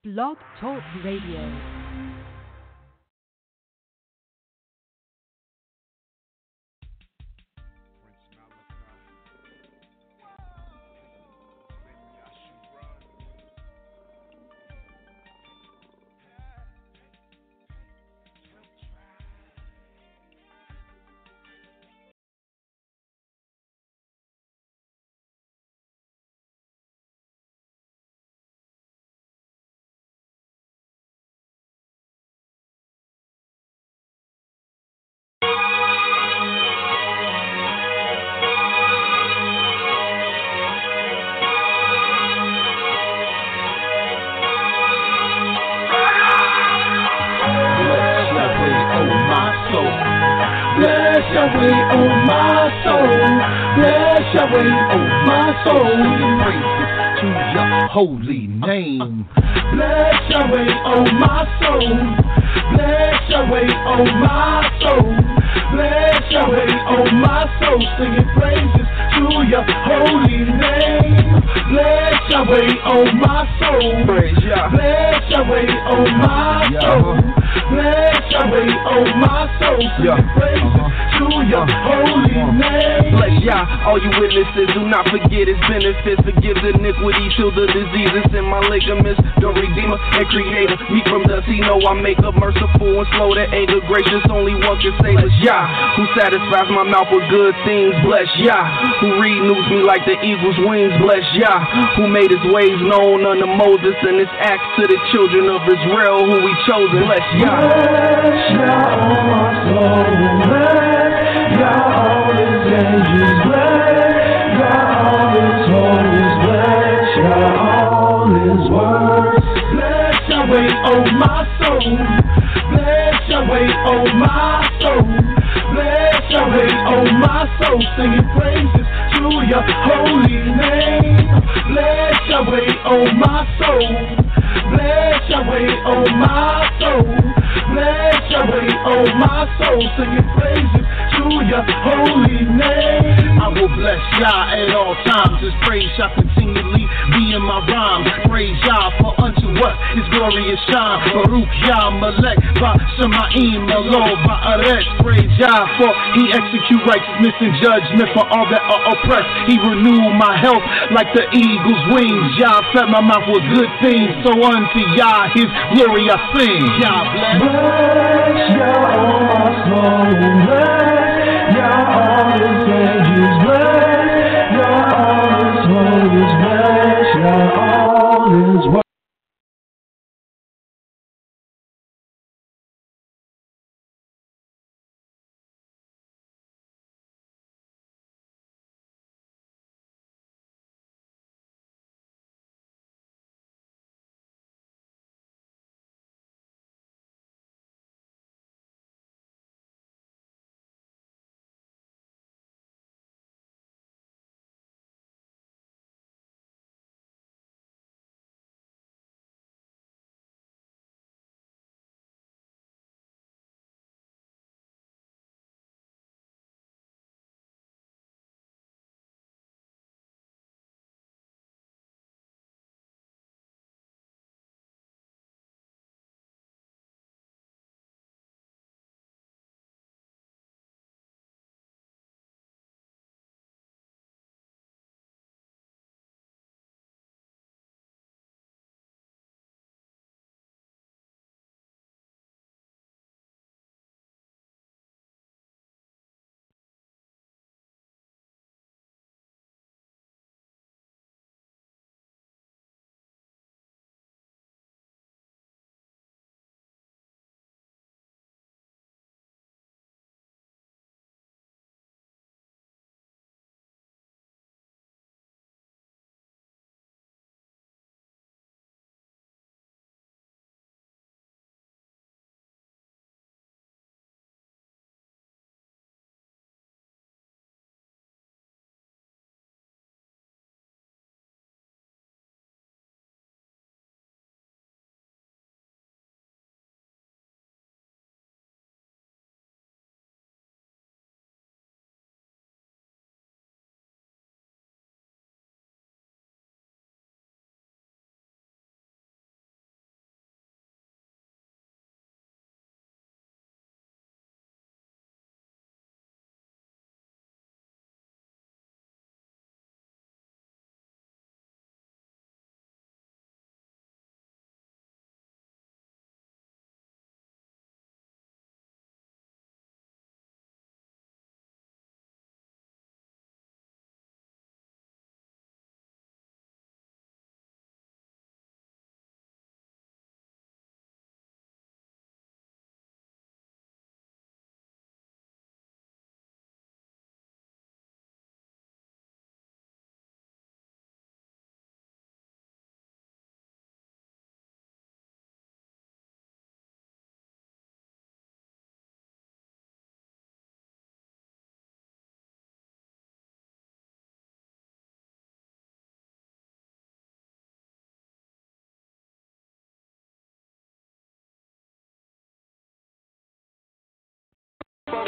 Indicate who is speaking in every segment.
Speaker 1: Blog Talk Radio.
Speaker 2: Bless Yahweh, oh my soul. Bless Yahweh, oh my soul. Singing praises to your holy name. Bless Yahweh, oh my soul. Bless Yahweh, oh my soul. Bless Yahweh, oh my soul. Singing praises to your holy name. Bless Yahweh, oh my soul. Bless Yahweh, oh my soul. Bless Yahweh, oh my soul. Singing praises to your holy name.
Speaker 3: Bless Yah, all you witnesses, do not forget his benefits. Forgive the iniquity till the diseases in my ligaments. The Redeemer and Creator, me from dust, he know I make up, merciful and slow to anger, gracious, only one can save us. Yah, who satisfies my mouth with good things. Bless Yah, who renews me like the eagle's wings. Bless Yah, who made his ways known unto Moses and his acts to the children of Israel, who he chosen. Bless Yah.
Speaker 2: Bless Yah, oh my soul. Bless Yah, all his angels. Bless Yah, all his holiness. Bless Yah, all his words. Bless Yahweh, oh my soul. Bless Yahweh, oh my soul. Bless Yahweh, oh my soul. Singing praises to your holy name. Bless Yahweh, oh my soul. Bless Yahweh, oh my soul. Bless Yahweh, oh my soul. Singing praises to your holy name. I will bless Yah at all times. His praise shall continually be in my rhymes. Praise Yah for unto what his glorious shine. Baruch Yah Malek by Shemaim Elo by Aretz. Praise Yah for he execute righteousness and judgment for all that are oppressed. He renewed my health like the eagle's wings. Yah fed my mouth with good things. So unto Yah his glory I sing. Yah bless. Bless Yah, oh my soul. Bless Yah, all his angels. Bless Yah, all his holiness. Bless Yah, all his words.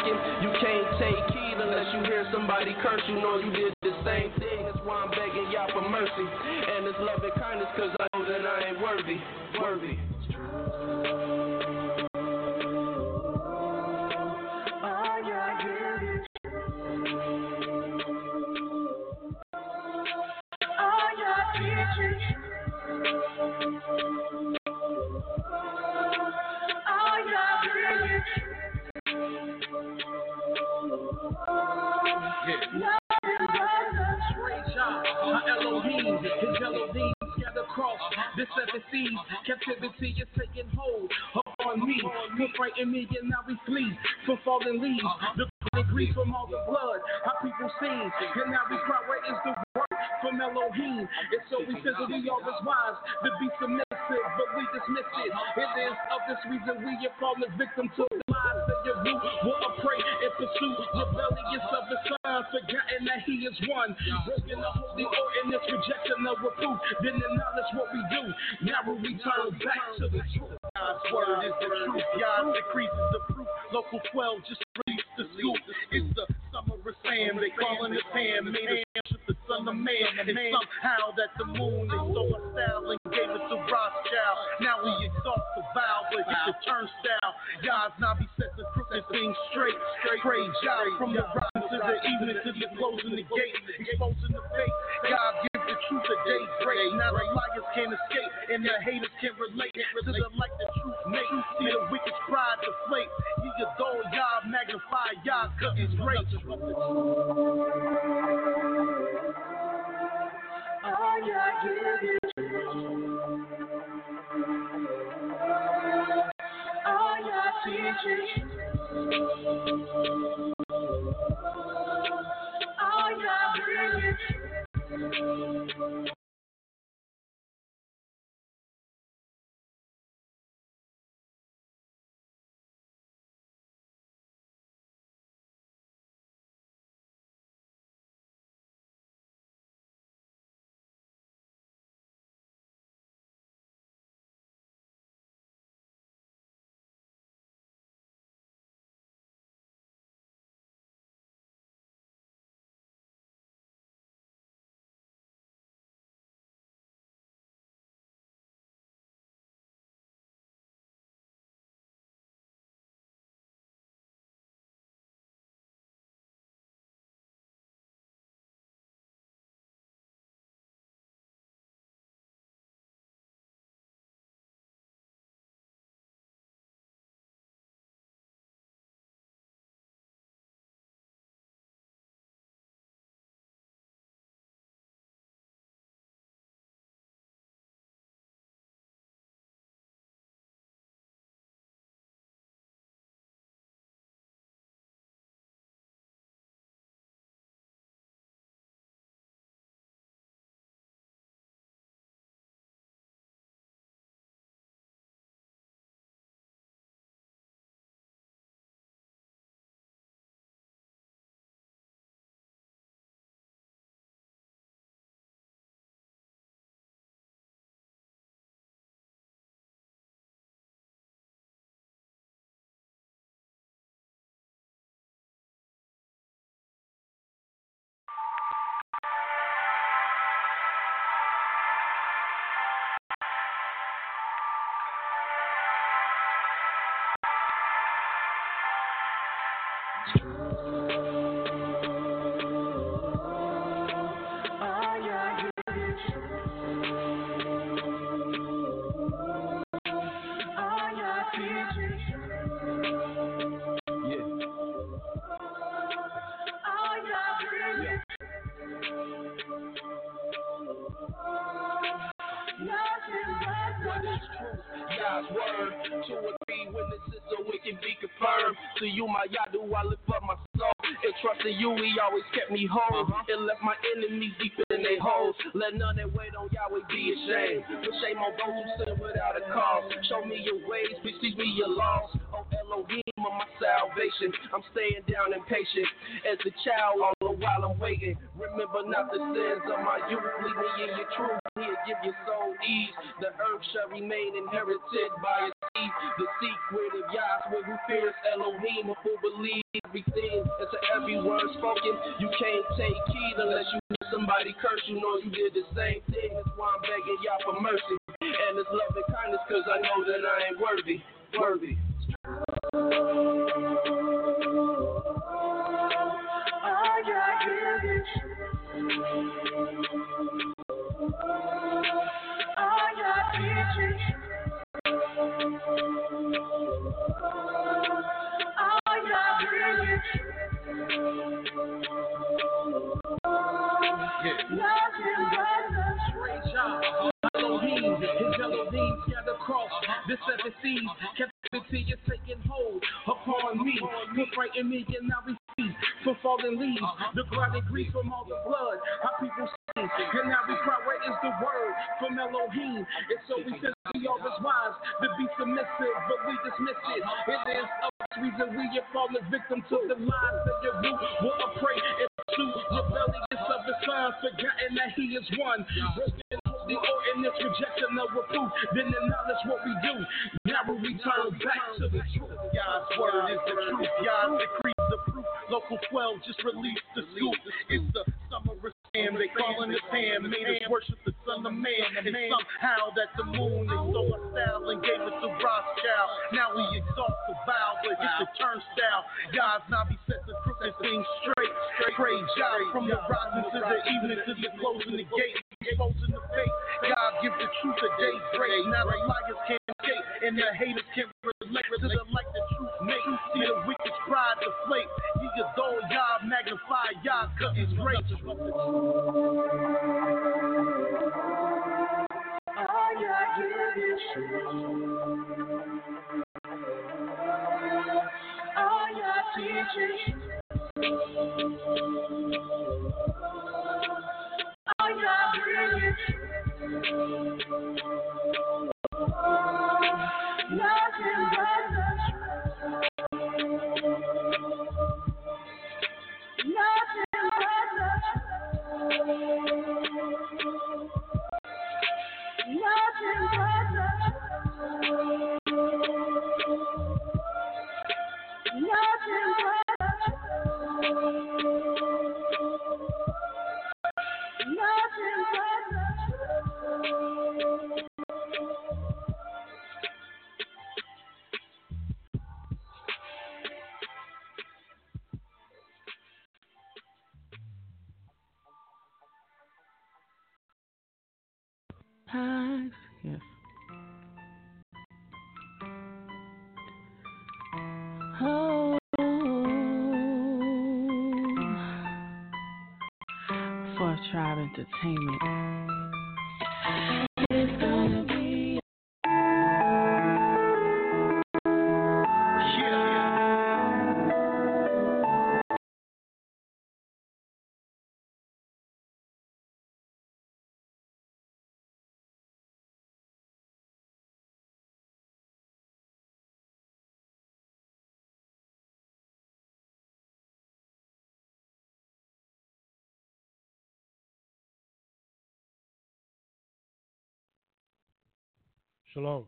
Speaker 3: second. You can't take heed unless you hear somebody curse. You know you did the same thing. That's why I'm begging y'all for mercy. And it's love and kindness, cause I know that I ain't worthy.
Speaker 4: Elohim, his Elohim scattered across the seven seas. Captivity is taking hold upon me. You frighten me and now we flee from fallen leaves. The grief from all the blood, our people sing. And now we cry, where is the word from Elohim? It's so we said that we are as wise to be submissive, but we dismiss it. It is of this reason we are fallen victim to the lies of your root. We'll pray and pursue rebellious of the Son, forgotten that He is one. Broken the holy ordinance, rejection of reproof. Then acknowledge what we do. Now we return back to the truth. God's word is the truth. God decreases the proof. Local 12 just released the scoop. It's the summer of Sam. They calling his hand. Made a the son of man. And somehow that the moon is so style and gave it to Rothschild. Now we exalt the vow, but hit the turnstile. God's now be set the crooked things straight. Praise God from the rise to the evening to the closing the gate. Exposing the fake. God gives the truth a daybreak. Now the liars can't escape and the haters can't relate to the light the truth makes. See the wicked pride deflate. He adore Yah, magnify Yah, cause He's great.
Speaker 2: All Yah give is all Yah teaches. All Yah brings.
Speaker 3: God's word, 2 or 3 witnesses so it can be confirmed. To you, my Yadu, I lift up my soul. And trusting you, He always kept me whole. And left my enemies deep in their holes. Let none that wait on Yahweh be ashamed. Put shame on those who sin without a cause. Show me your ways, please teach me your laws. Oh Elohim of my salvation, I'm staying down and patient. As a child, all the while I'm waiting. Remember not the sins of my youth. Lead me in your truth. Here, give your soul ease. The earth shall remain inherited by its seed. The secret of Yahweh who fears Elohim, who believes everything and to every word spoken. You can't take heed unless you hear somebody curse. You know you did the same thing. That's why I'm begging Yah for mercy and His love and kindness, cause I know that I ain't worthy.
Speaker 4: Elohim, his Elohim scattered across the seven seas. Captivity is taking hold upon me. You frighten me and now we see from falling leaves. The ground agrees from all the blood. Our people sing, and now we cry, where is the word from Elohim? And so we said we are as wise to be submissive, but we dismiss it. It is a reason we have fallen victim to the lies of your root. We'll pray and pursue rebellious of the sons, forgotten that He is one. Broken holy ordinance, rejection of reproof, then acknowledge what we do. Now we return back to the truth.
Speaker 5: God's word is the truth. God's decree the proof. Local 12 just released the scoop. It's the summer of Sam. They calling His hand. Made us worship the Son of Man. And somehow that the moon is so style and gave it to Rothschild. Now we exalt the vow, but hit the turnstile. God's Navi set the crooked things straight. Praise God from the rising to the evening to the closing the gate. Exposing the fake. God give the truth a day break. Now the liars can't escape and the haters can't relate to the light the truth make. See the wicked pride deflate. Ye adore Yah, magnify Yah, cause His grace.
Speaker 6: Yes. Oh, for Tribe Entertainment. It's gonna be
Speaker 7: Shalom.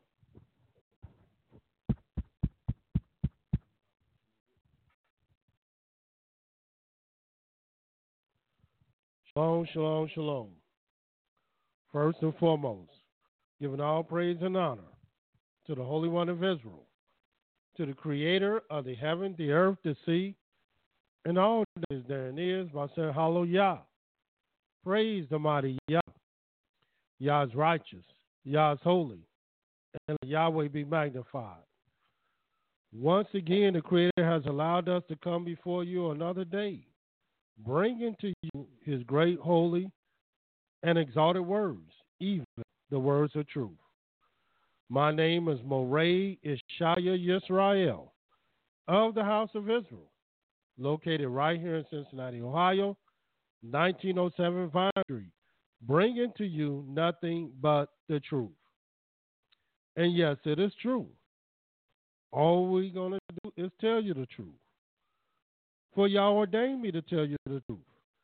Speaker 7: Shalom, shalom, shalom. First and foremost, giving all praise and honor to the Holy One of Israel, to the Creator of the heaven, the earth, the sea, and all that is therein is, by saying hallelujah. Praise the mighty Yah. Yah is righteous. Yah is holy. And Yahweh be magnified. Once again, the Creator has allowed us to come before you another day, bringing to you His great, holy, and exalted words, even the words of truth. My name is Morey Ishaya Yisrael of the House of Israel, located right here in Cincinnati, Ohio, 1907 Vine Street, bringing to you nothing but the truth. And yes, it is true. All we're going to do is tell you the truth. For y'all ordained me to tell you the truth.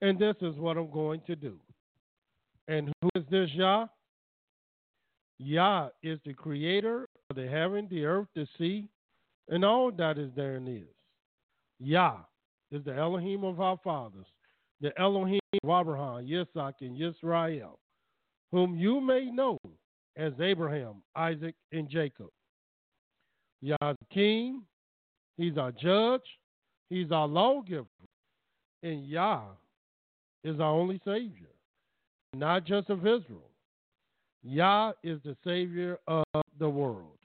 Speaker 7: And this is what I'm going to do. And who is this Yah? Yah is the creator of the heaven, the earth, the sea, and all that is therein is. Yah is the Elohim of our fathers, the Elohim of Abraham, Yitzhak, and Yisrael, whom you may know as Abraham, Isaac, and Jacob. Yah is the king, he's our judge, he's our lawgiver, and Yah is our only Savior, not just of Israel. Yah is the Savior of the world.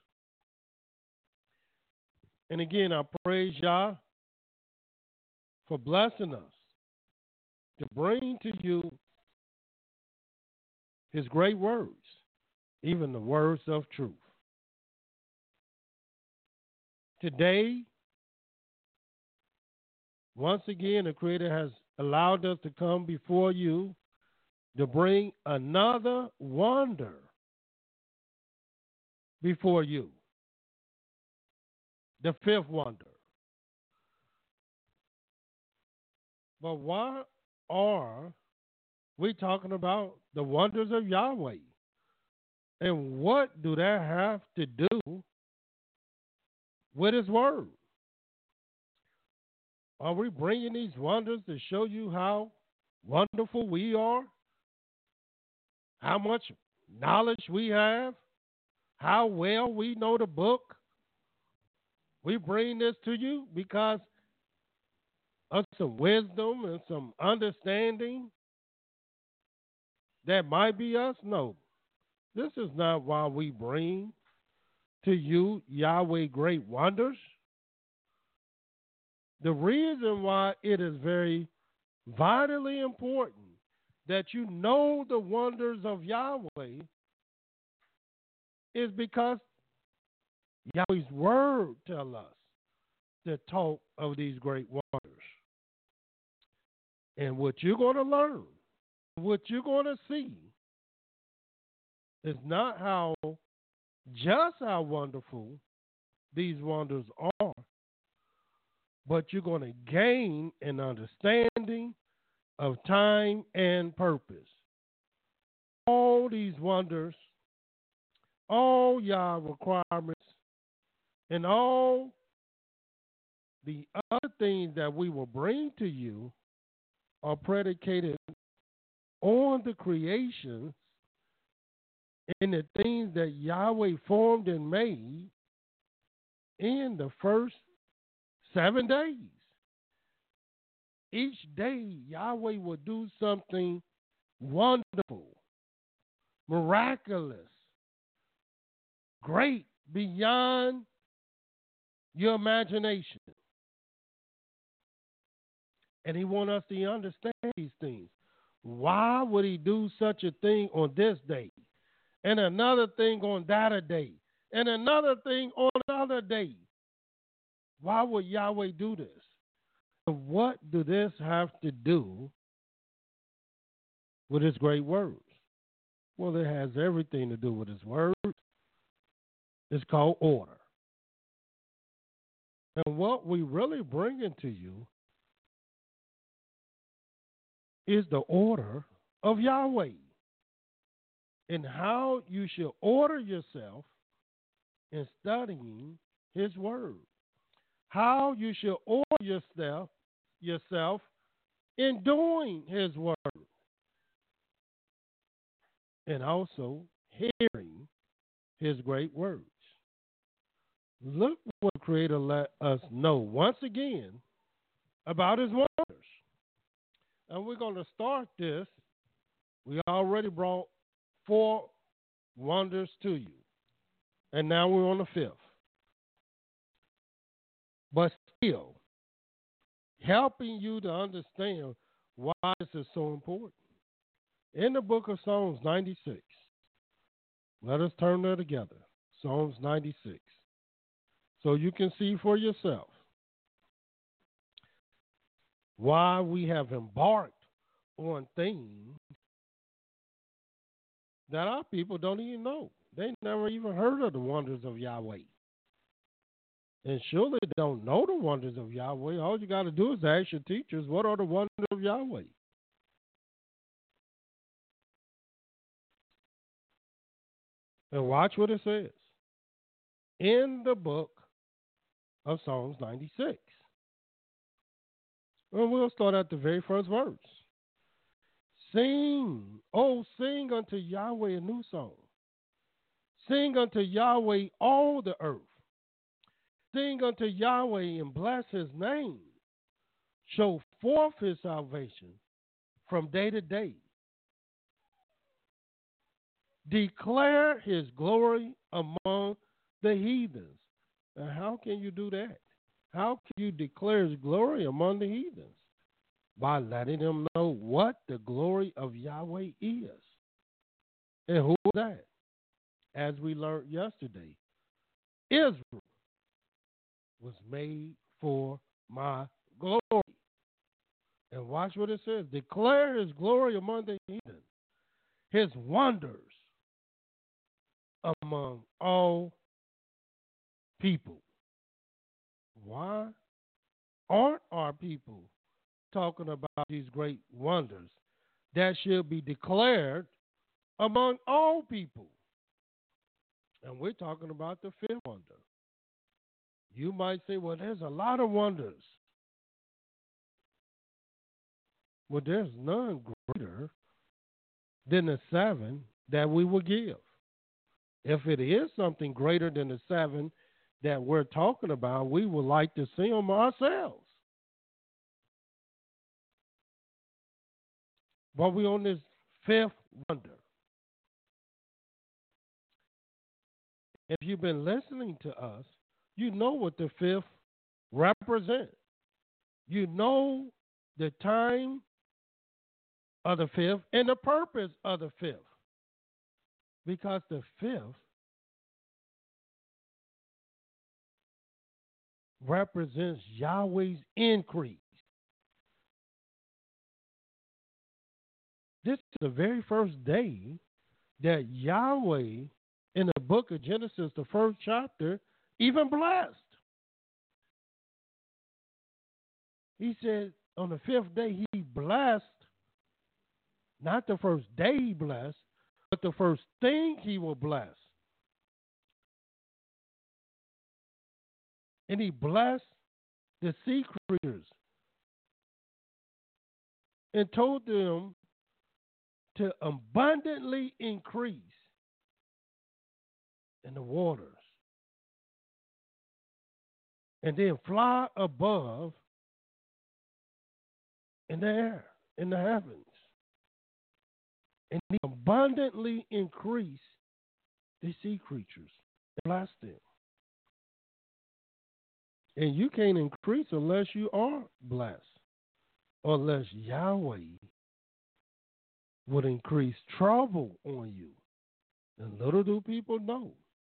Speaker 7: And again, I praise Yah for blessing us to bring to you his great words, even the words of truth. Today, once again, the Creator has allowed us to come before you to bring another wonder before you. The fifth wonder. But why are we talking about the wonders of Yahweh? And what do that have to do with his word? Are we bringing these wonders to show you how wonderful we are? How much knowledge we have? How well we know the book? We bring this to you because of some wisdom and some understanding that might be us? No. This is not why we bring to you Yahweh great wonders. The reason why it is very vitally important that you know the wonders of Yahweh is because Yahweh's word tells us to talk of these great wonders. And what you're going to learn, what you're going to see, is not just how wonderful these wonders are, but you're going to gain an understanding of time and purpose. All these wonders, all Yah requirements, and all the other things that we will bring to you are predicated on the creation and the things that Yahweh formed and made in the first 7 days. Each day, Yahweh will do something wonderful, miraculous, great, beyond your imagination. And he wants us to understand these things. Why would he do such a thing on this day? And another thing on that day? And another thing on another day? Why would Yahweh do this? And what do this have to do with his great words? Well, it has everything to do with his words. It's called order. And what we really bringing to you is the order of Yahweh and how you should order yourself in studying his word. How you should order yourself in doing his word. And also hearing his great words. Look what the Creator let us know once again about his wonders. And we're going to start this. We already brought 4 wonders to you. And now we're on the 5th. But still, helping you to understand why this is so important. In the book of Psalms 96, let us turn there together. Psalms 96. So you can see for yourself why we have embarked on things that our people don't even know. They never even heard of the wonders of Yahweh. And surely they don't know the wonders of Yahweh. All you got to do is ask your teachers, what are the wonders of Yahweh? And watch what it says in the book of Psalms 96. And we'll start at the very first verse. Sing, oh, sing unto Yahweh a new song. Sing unto Yahweh all the earth. Sing unto Yahweh and bless his name. Show forth his salvation from day to day. Declare his glory among the heathens. Now, how can you do that? How can you declare his glory among the heathens? By letting them know what the glory of Yahweh is. And who is that? As we learned yesterday, Israel was made for my glory. And watch what it says. Declare his glory among the heathen, his wonders among all people. Why aren't our people talking about these great wonders that should be declared among all people? And we're talking about the fifth wonder. You might say, well, there's a lot of wonders. Well, there's none greater than the seven that we will give. If it is something greater than the seven that we're talking about, we would like to see them ourselves. But we're on this fifth wonder. If you've been listening to us, you know what the fifth represents. You know the time of the fifth and the purpose of the fifth. Because the fifth represents Yahweh's increase. This is the very first day that Yahweh, in the book of Genesis, the first chapter, even blessed. He said on the fifth day he blessed, not the first day he blessed, but the first thing he will bless. And he blessed the sea creatures and told them to abundantly increase in the waters and then fly above in the air, in the heavens. And he abundantly increased the sea creatures and blessed them. And you can't increase unless you are blessed, or unless Yahweh would increase trouble on you. And little do people know.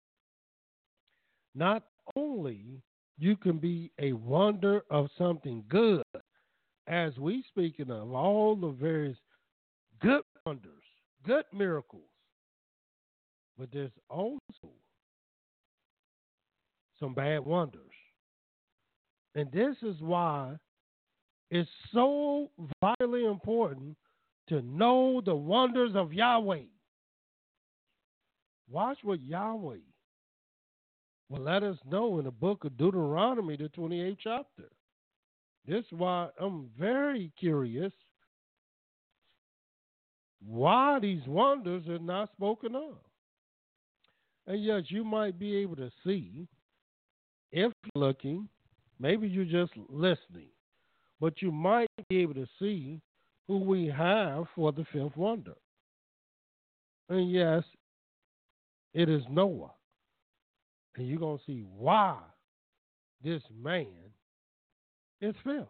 Speaker 7: Not only you can be a wonder of something good, as we speaking of all the various good wonders, good miracles, but there's also some bad wonders. And this is why it's so vitally important to know the wonders of Yahweh. Watch what Yahweh will let us know in the book of Deuteronomy, the 28th chapter. This is why I'm very curious why these wonders are not spoken of. And yes, you might be able to see, if you're looking, maybe you're just listening, but you might be able to see who we have for the fifth wonder. And yes, it is Noah. And you're going to see why this man is fifth.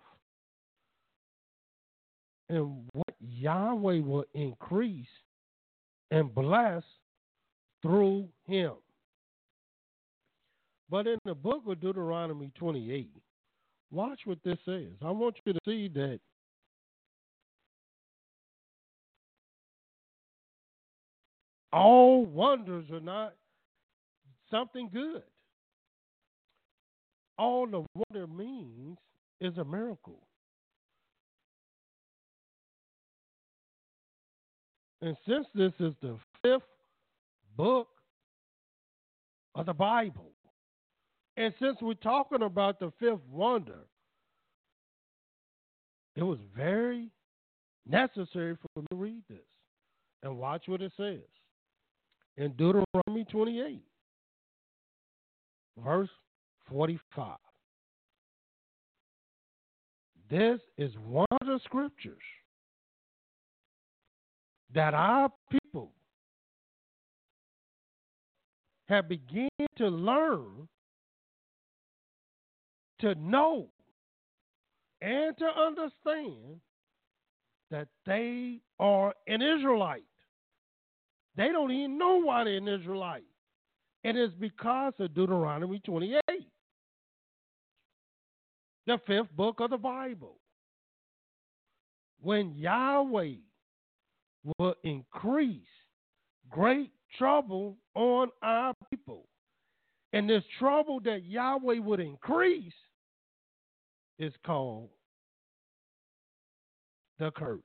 Speaker 7: And what Yahweh will increase and bless through him. But in the book of Deuteronomy 28, watch what this says. I want you to see that all wonders are not something good. All the wonder means is a miracle. And since this is the fifth book of the Bible. And since we're talking about the fifth wonder, it was very necessary for me to read this and watch what it says in Deuteronomy 28, verse 45. This is one of the scriptures that our people have begun to learn, to know, and to understand that they are an Israelite. They don't even know why they're an Israelite. And it's because of Deuteronomy 28, the fifth book of the Bible. When Yahweh will increase great trouble on our people, and this trouble that Yahweh would increase is called the curse.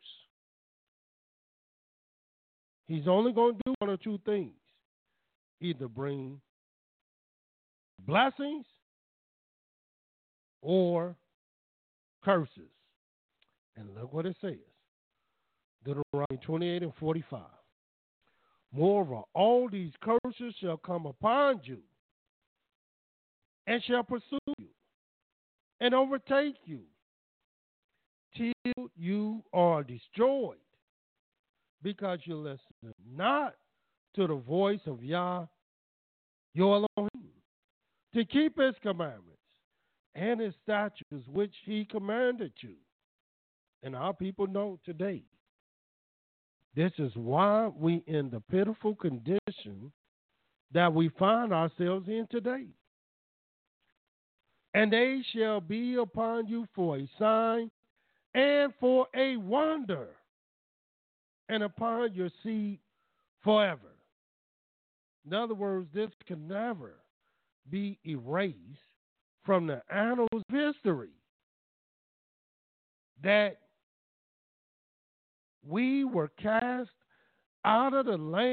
Speaker 7: He's only going to do one or two things. Either bring blessings or curses. And look what it says. Deuteronomy 28 and 45. Moreover, all these curses shall come upon you and shall pursue you and overtake you till you are destroyed, because you listen not to the voice of Yah, your Elohim, to keep his commandments and his statutes which he commanded you. And our people know today, this is why we in the pitiful condition that we find ourselves in today. And they shall be upon you for a sign and for a wonder, and upon your seed forever. In other words, this can never be erased from the annals of history, that we were cast out of the land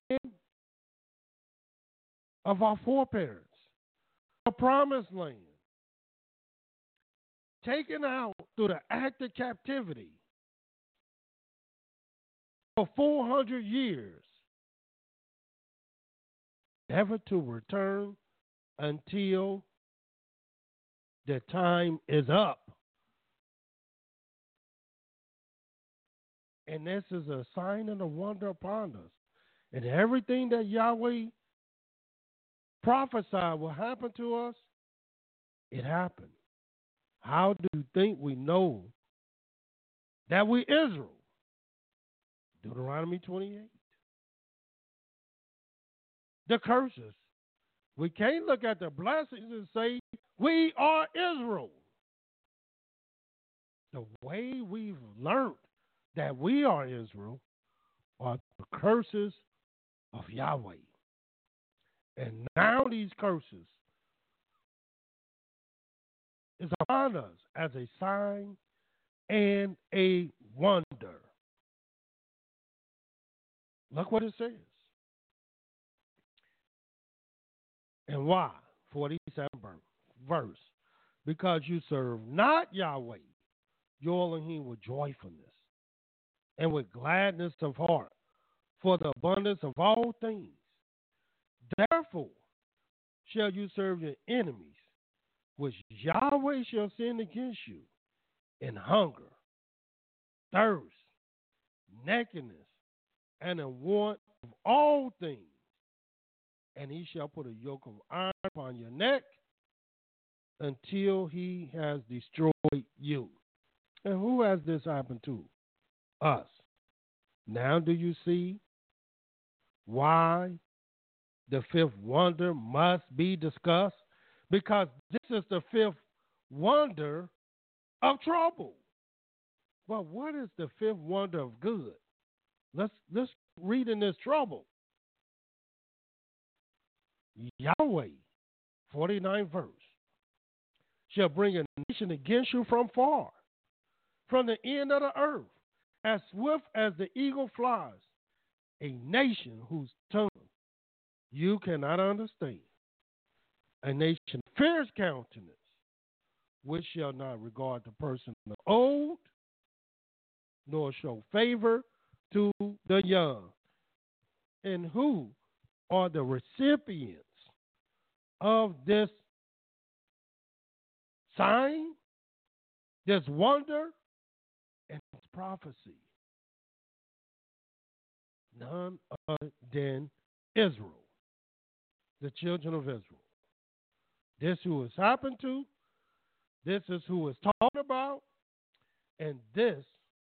Speaker 7: of our foreparents, the promised land, taken out through the act of captivity for 400 years, never to return until the time is up. And this is a sign and a wonder upon us. And everything that Yahweh prophesied will happen to us, it happened. How do you think we know that we Israel? Deuteronomy 28. The curses. We can't look at the blessings and say we are Israel. The way we've learned that we are Israel are the curses of Yahweh. And now these curses is upon us as a sign and a wonder. Look what it says. And why? 47th verse. Because you serve not Yahweh, your Elohim, with joyfulness and with gladness of heart, for the abundance of all things. Therefore shall you serve your enemies, which Yahweh shall send against you, in hunger, thirst, nakedness, and in want of all things. And he shall put a yoke of iron upon your neck until he has destroyed you. And who has this happened to? Us. Now do you see why the fifth wonder must be discussed? Because this is the fifth wonder of trouble. Well, what is the fifth wonder of good? Let's read in this trouble. Yahweh, 49th verse, shall bring a nation against you from far, from the end of the earth, as swift as the eagle flies, a nation whose tongue you cannot understand, a nation of fierce countenance, which shall not regard the person of old, nor show favor to the young. And who are the recipients of this sign, this wonder, and this prophecy? None other than Israel, the children of Israel. This who has happened to, this is who is talked about, and this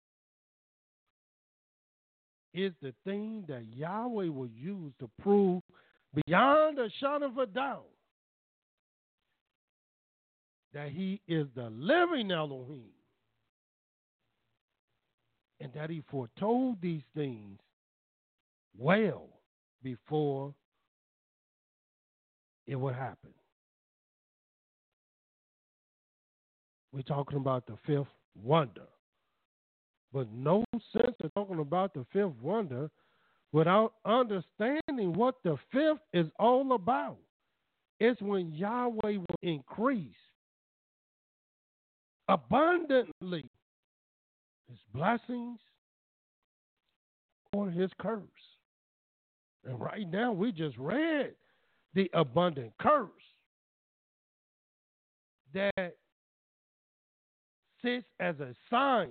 Speaker 7: is the thing that Yahweh will use to prove beyond a shadow of a doubt that he is the living Elohim, and that he foretold these things well before it would happen. We're talking about the fifth wonder. But no sense of talking about the fifth wonder without understanding what the fifth is all about. It's when Yahweh will increase abundantly his blessings or his curse. And right now we just read the abundant curse that sits as a sign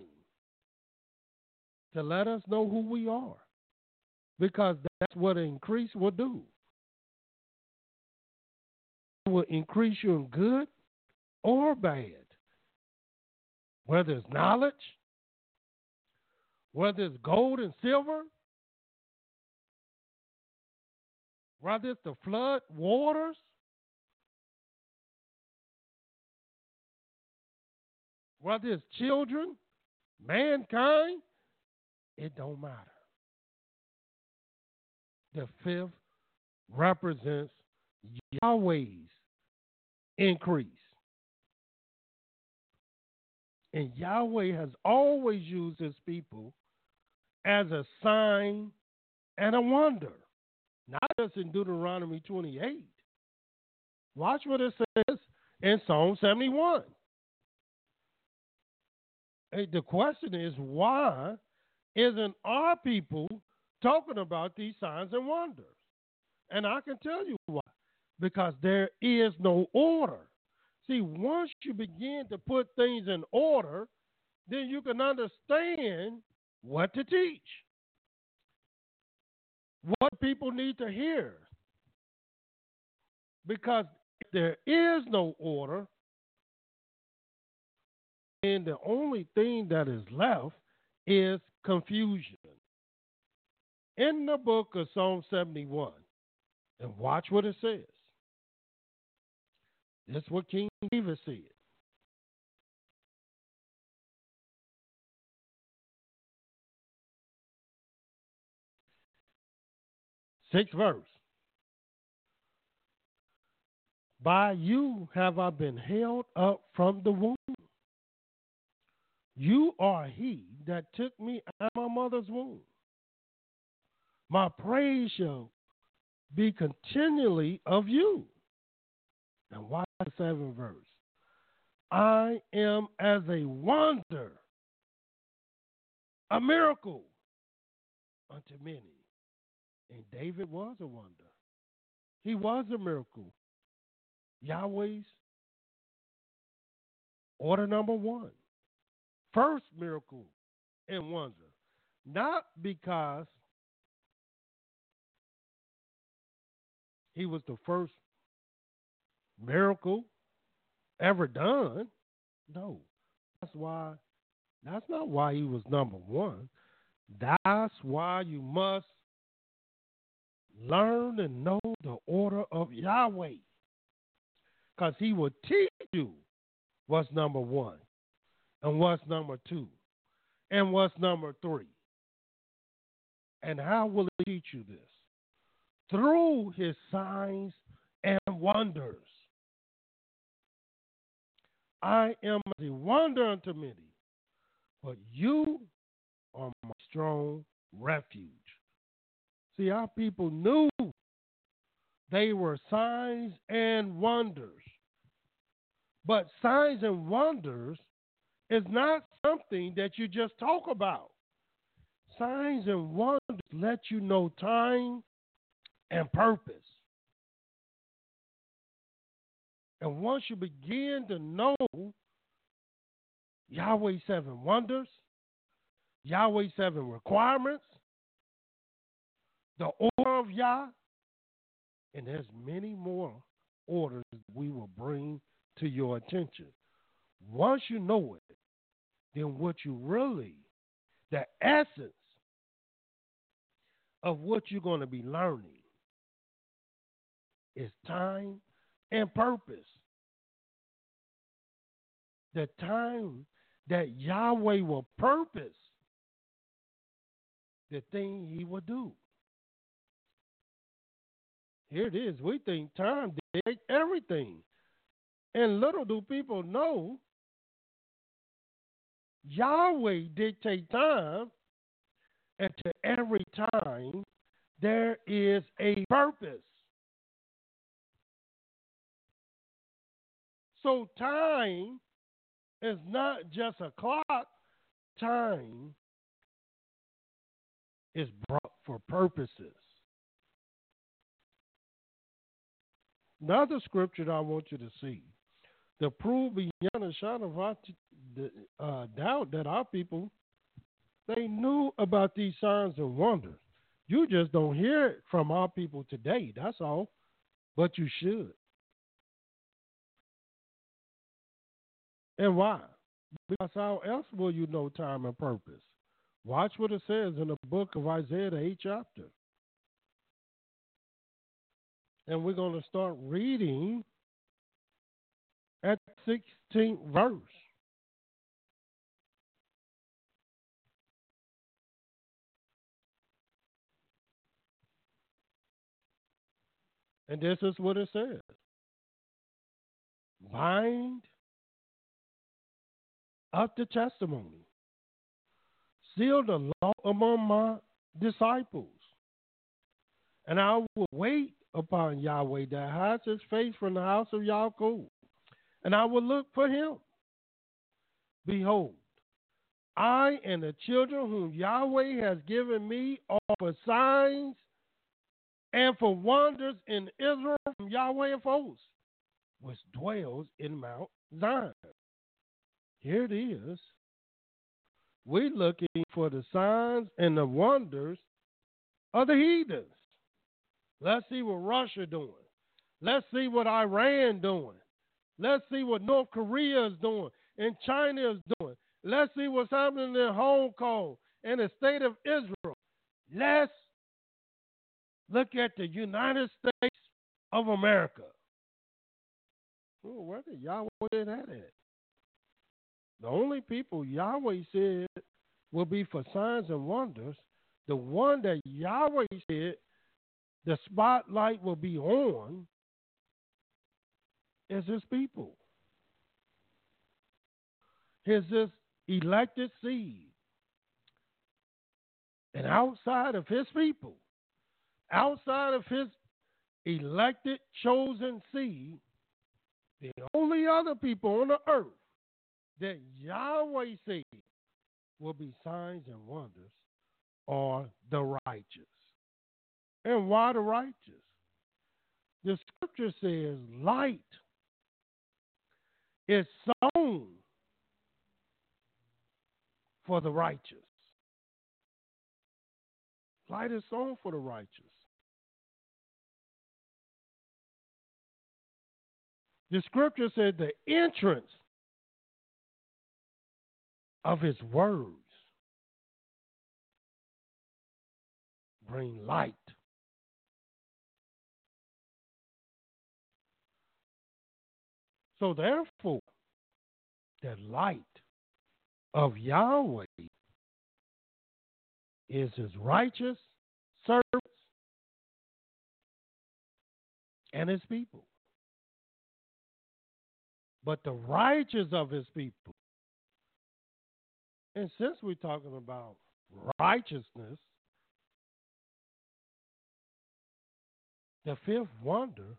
Speaker 7: to let us know who we are, because that's what an increase will do. It will increase you in good or bad, whether it's knowledge, whether it's gold and silver, whether it's the flood waters, whether it's children, mankind, it don't matter. The fifth represents Yahweh's increase. And Yahweh has always used his people as a sign and a wonder. Not just in Deuteronomy 28. Watch what it says in Psalm 71. The question is, why isn't our people talking about these signs and wonders? And I can tell you why. Because there is no order. See, once you begin to put things in order, then you can understand what to teach, what people need to hear. Because if there is no order, then the only thing that is left is confusion. In the book of Psalm 71, and watch what it says. This is what King David said. Sixth verse. By you have I been held up from the womb. You are he that took me out of my mother's womb. My praise shall be continually of you. And watch the 7th verse. I am as a wonder, a miracle unto many. And David was a wonder. He was a miracle. Yahweh's order number one. First miracle and wonder. Not because he was the first miracle ever done. No. That's not why he was number one. That's why you must learn and know the order of Yahweh. Because he will teach you what's number one, and what's number two, and what's number three. And how will he teach you this? Through his signs and wonders. I am a wonder unto many, but you are my strong refuge. See, our people knew They were signs and wonders. But signs and wonders is not something that you just talk about. Signs and wonders let you know time and purpose. And once you begin to know Yahweh's 7 wonders, Yahweh's 7 requirements, the order of Yah, and there's many more orders we will bring to your attention. Once you know it, then what you really, the essence of what you're going to be learning is time and purpose. The time that Yahweh will purpose the thing he will do. Here it is. We think time dictates everything. And little do people know, Yahweh dictates time, and to every time there is a purpose. So time is not just a clock. Time is brought for purposes. Another scripture that I want you to see to prove beyond a shadow of doubt that our people, they knew about these signs and wonders. You just don't hear it from our people today, that's all. But you should. And why? Because how else will you know time and purpose? Watch what it says in the book of Isaiah, the 8th chapter. And we're going to start reading at the 16th verse. And this is what it says. Bind up the testimony. Seal the law among my disciples. And I will wait upon Yahweh that hides his face from the house of Yaakov. And I will look for him. Behold, I and the children whom Yahweh has given me are for signs and for wonders in Israel from Yahweh of hosts, which dwells in Mount Zion. Here it is. We're looking for the signs and the wonders of the heathens. Let's see what Russia doing. Let's see what Iran doing. Let's see what North Korea is doing and China is doing. Let's see what's happening in Hong Kong and the state of Israel. Let's look at the United States of America. Oh, where did Yahweh say that at? The only people Yahweh said will be for signs and wonders, the one that Yahweh said the spotlight will be on, is his people. His elected seed. And outside of his people, outside of his elected, chosen seed, the only other people on the earth that Yahweh said will be signs and wonders are the righteous. And why the righteous? The scripture says light is sown for the righteous. Light is sown for the righteous. The scripture said the entrance of his words bring light. So therefore, the light of Yahweh is his righteous servants and his people. But the righteous of his people, and since we're talking about righteousness, The fifth wonder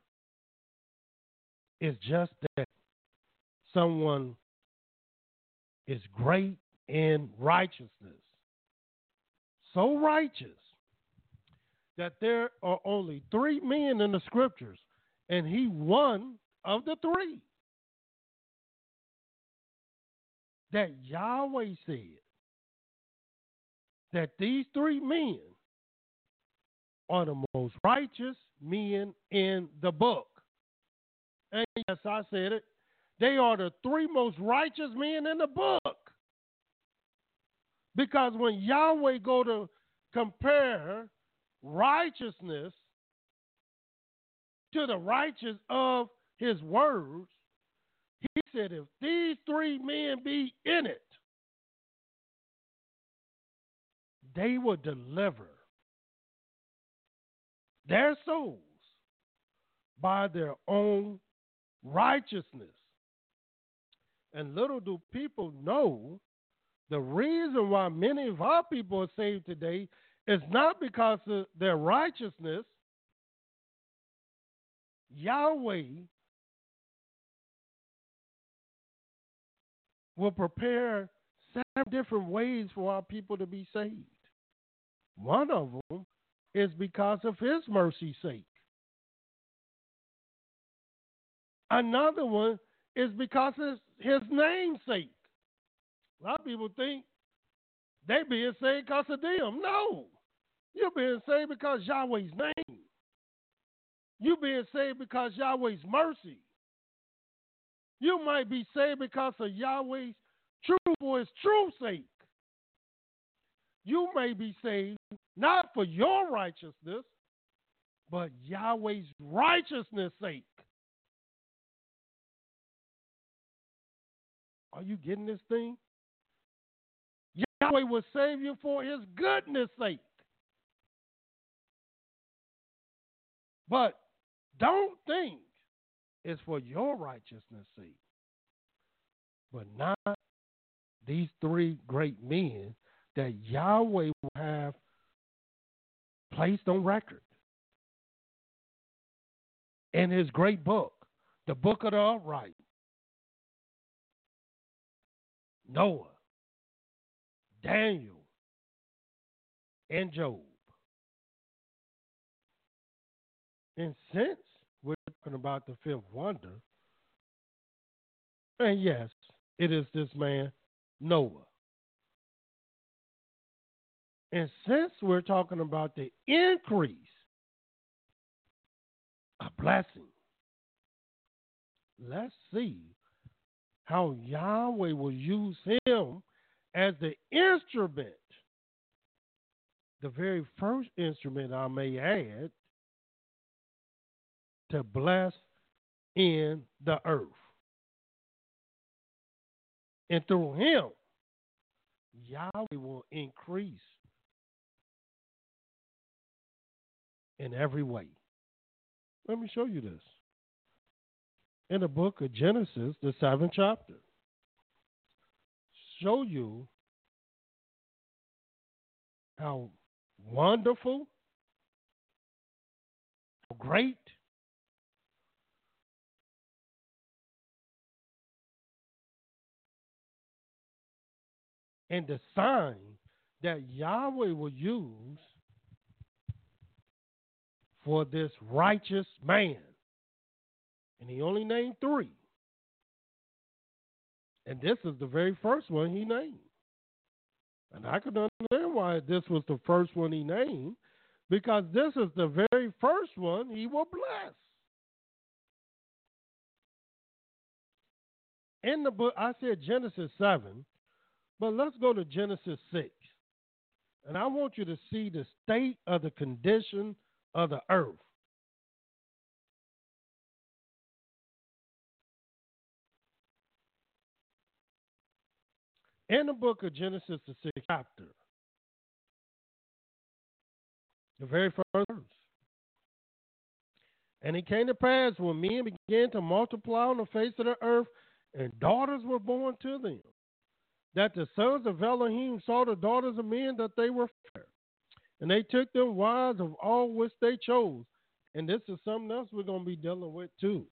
Speaker 7: is just that someone is great in righteousness. So righteous that there are only 3 men in the scriptures, and he one of the 3 that Yahweh said that these 3 men are the most righteous men in the book. And yes, I said it. They are the 3 most righteous men in the book. Because when Yahweh go to compare righteousness to the righteous of his words, he said, if these 3 men be in it, they will deliver their souls by their own righteousness. And little do people know, the reason why many of our people are saved today is not because of their righteousness. Yahweh will prepare 7 different ways for our people to be saved. One of them is because of his mercy's sake. Another one is because of his name's sake. A lot of people think they being saved because of them. No. You're being saved because Yahweh's name. You're being saved because Yahweh's mercy. You might be saved because of Yahweh's truth for his truth's sake. You may be saved not for your righteousness, but Yahweh's righteousness' sake. Are you getting this thing? Yahweh will save you for his goodness' sake. But don't think it's for your righteousness' sake. But not these 3 great men that Yahweh will have placed on record in his great book, the book of the upright. Noah, Daniel, and Job. And since we're talking about the 5th wonder, and yes, it is this man, Noah. And since we're talking about the increase of blessing, let's see how Yahweh will use him as the instrument, the very first instrument, I may add, to bless in the earth. And through him, Yahweh will increase in every way. Let me show you this. In the book of Genesis, the 7th chapter, show you how wonderful, how great, and the sign that Yahweh will use for this righteous man. And he only named 3. And this is the very first one he named. And I can understand why this was the first one he named, because this is the very first one he will bless. In the book, I said Genesis 7, but let's go to Genesis 6. And I want you to see the state of the condition of the earth. In the book of Genesis, the 6th chapter, the very first verse. And it came to pass when men began to multiply on the face of the earth, and daughters were born to them, that the sons of Elohim saw the daughters of men that they were fair. And they took them wives of all which they chose, And this is something else we're going to be dealing with too.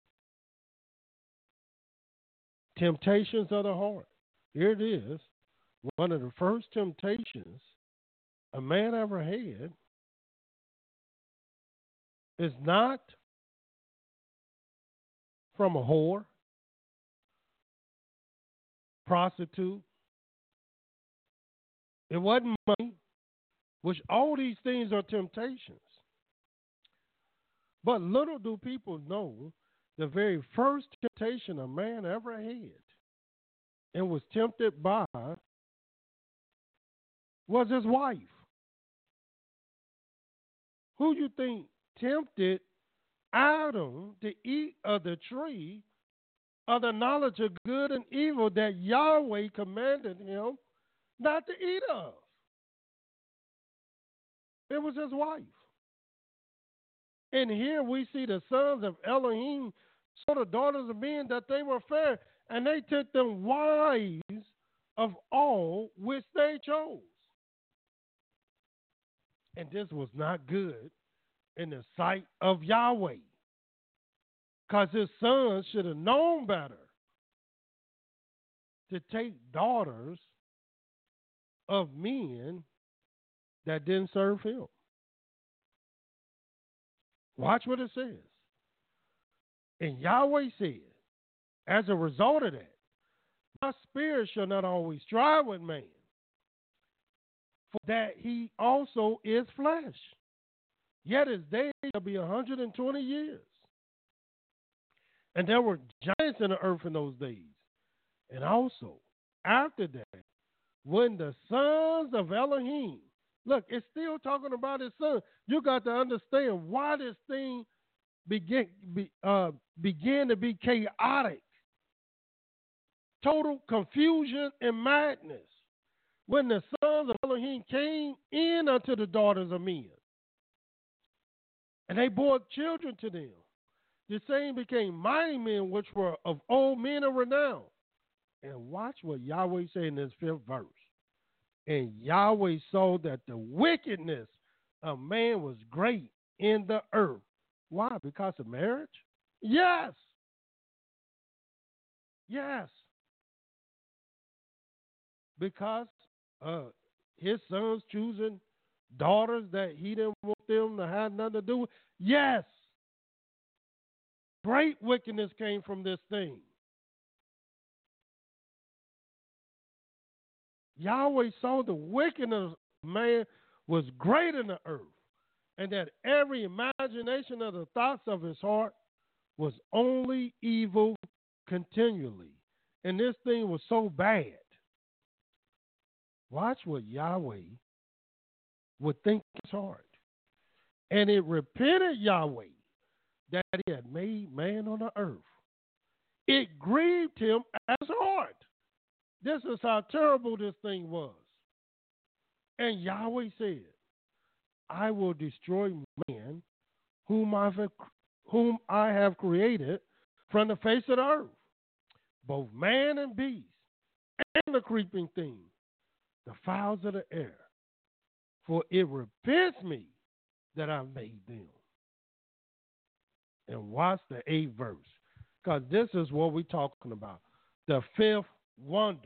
Speaker 7: Temptations of the heart. Here it is. One of the first temptations a man ever had is not from a whore, prostitute. It wasn't money, which all these things are temptations. But little do people know the very first temptation a man ever had and was tempted by was his wife. Who you think tempted Adam to eat of the tree of the knowledge of good and evil that Yahweh commanded him not to eat of? It was his wife. And here we see the sons of Elohim saw the daughters of men that they were fair, and they took them wives of all which they chose. And this was not good in the sight of Yahweh, because his sons should have known better to take daughters of men that didn't serve him. Watch what it says. And Yahweh said, as a result of that, my spirit shall not always strive with man, for that he also is flesh. Yet his days shall be 120 years. And there were giants in the earth in those days. And also, after that, when the sons of Elohim, look, it's still talking about his son. You got to understand why this thing began to be chaotic. Total confusion and madness. When the sons of Elohim came in unto the daughters of men, and they bore children to them, the same became mighty men which were of old men of renown. And watch what Yahweh said in this 5th verse. And Yahweh saw that the wickedness of man was great in the earth. Why? Because of marriage? Yes. Yes. Because his sons choosing daughters that he didn't want them to have nothing to do with? Yes. Great wickedness came from this thing. Yahweh saw the wickedness of man was great in the earth, and that every imagination of the thoughts of his heart was only evil continually. And this thing was so bad. Watch what Yahweh would think in his heart. And it repented Yahweh that he had made man on the earth. It grieved him at his heart. This is how terrible this thing was. And Yahweh said, I will destroy man whom I have created from the face of the earth, both man and beast, and the creeping thing, the fowls of the air. For it repents me that I made them. And watch the 8th verse, because this is what we're talking about. The 5th wonder.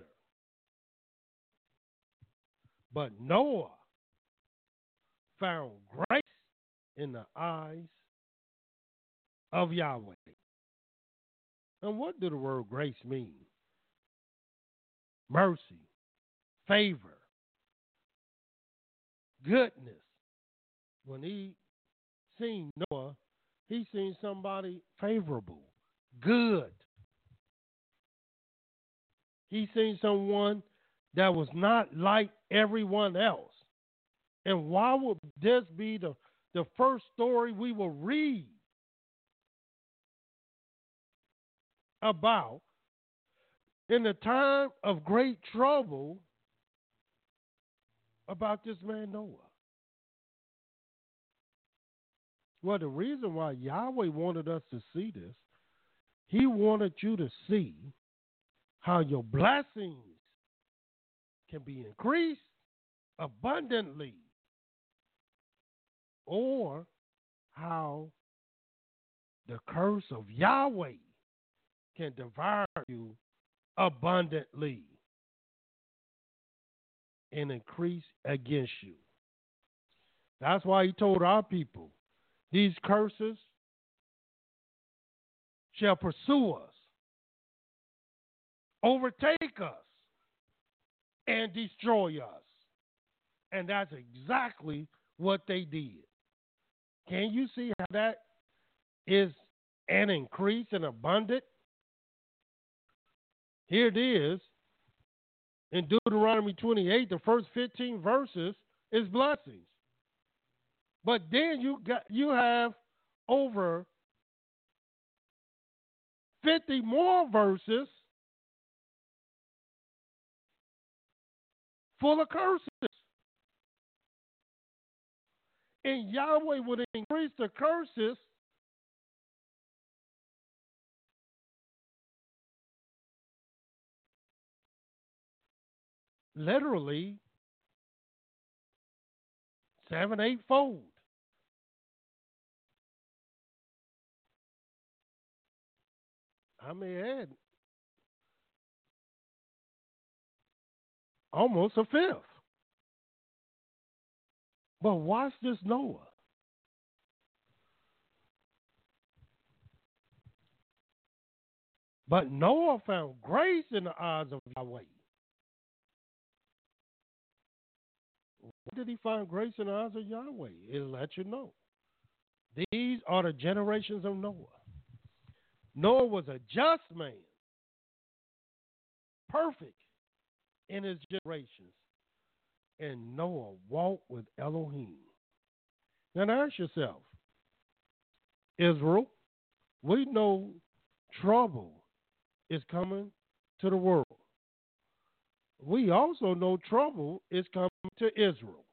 Speaker 7: But Noah found grace in the eyes of Yahweh. And what do the word grace mean? Mercy, favor, goodness. When he seen Noah, he seen somebody favorable, good. He seen someone that was not like everyone else. And why would this be the first story we will read about in the time of great trouble about this man Noah? Well, the reason why Yahweh wanted us to see this, he wanted you to see how your blessings can be increased abundantly, or how the curse of Yahweh can devour you abundantly and increase against you. That's why he told our people, these curses shall pursue us, overtake us, and destroy us. And that's exactly what they did. Can you see how that is an increase in abundance? Here it is. In Deuteronomy 28, the first 15 verses is blessings. But then you have over 50 more verses full of curses. And Yahweh would increase the curses literally 7-8 fold. I may add almost a fifth. But watch this Noah. But Noah found grace in the eyes of Yahweh. Why did he find grace in the eyes of Yahweh? It'll let you know. These are the generations of Noah. Noah was a just man, perfect in his generations. And Noah walked with Elohim. Now ask yourself, Israel, we know trouble is coming to the world. We also know trouble is coming to Israel.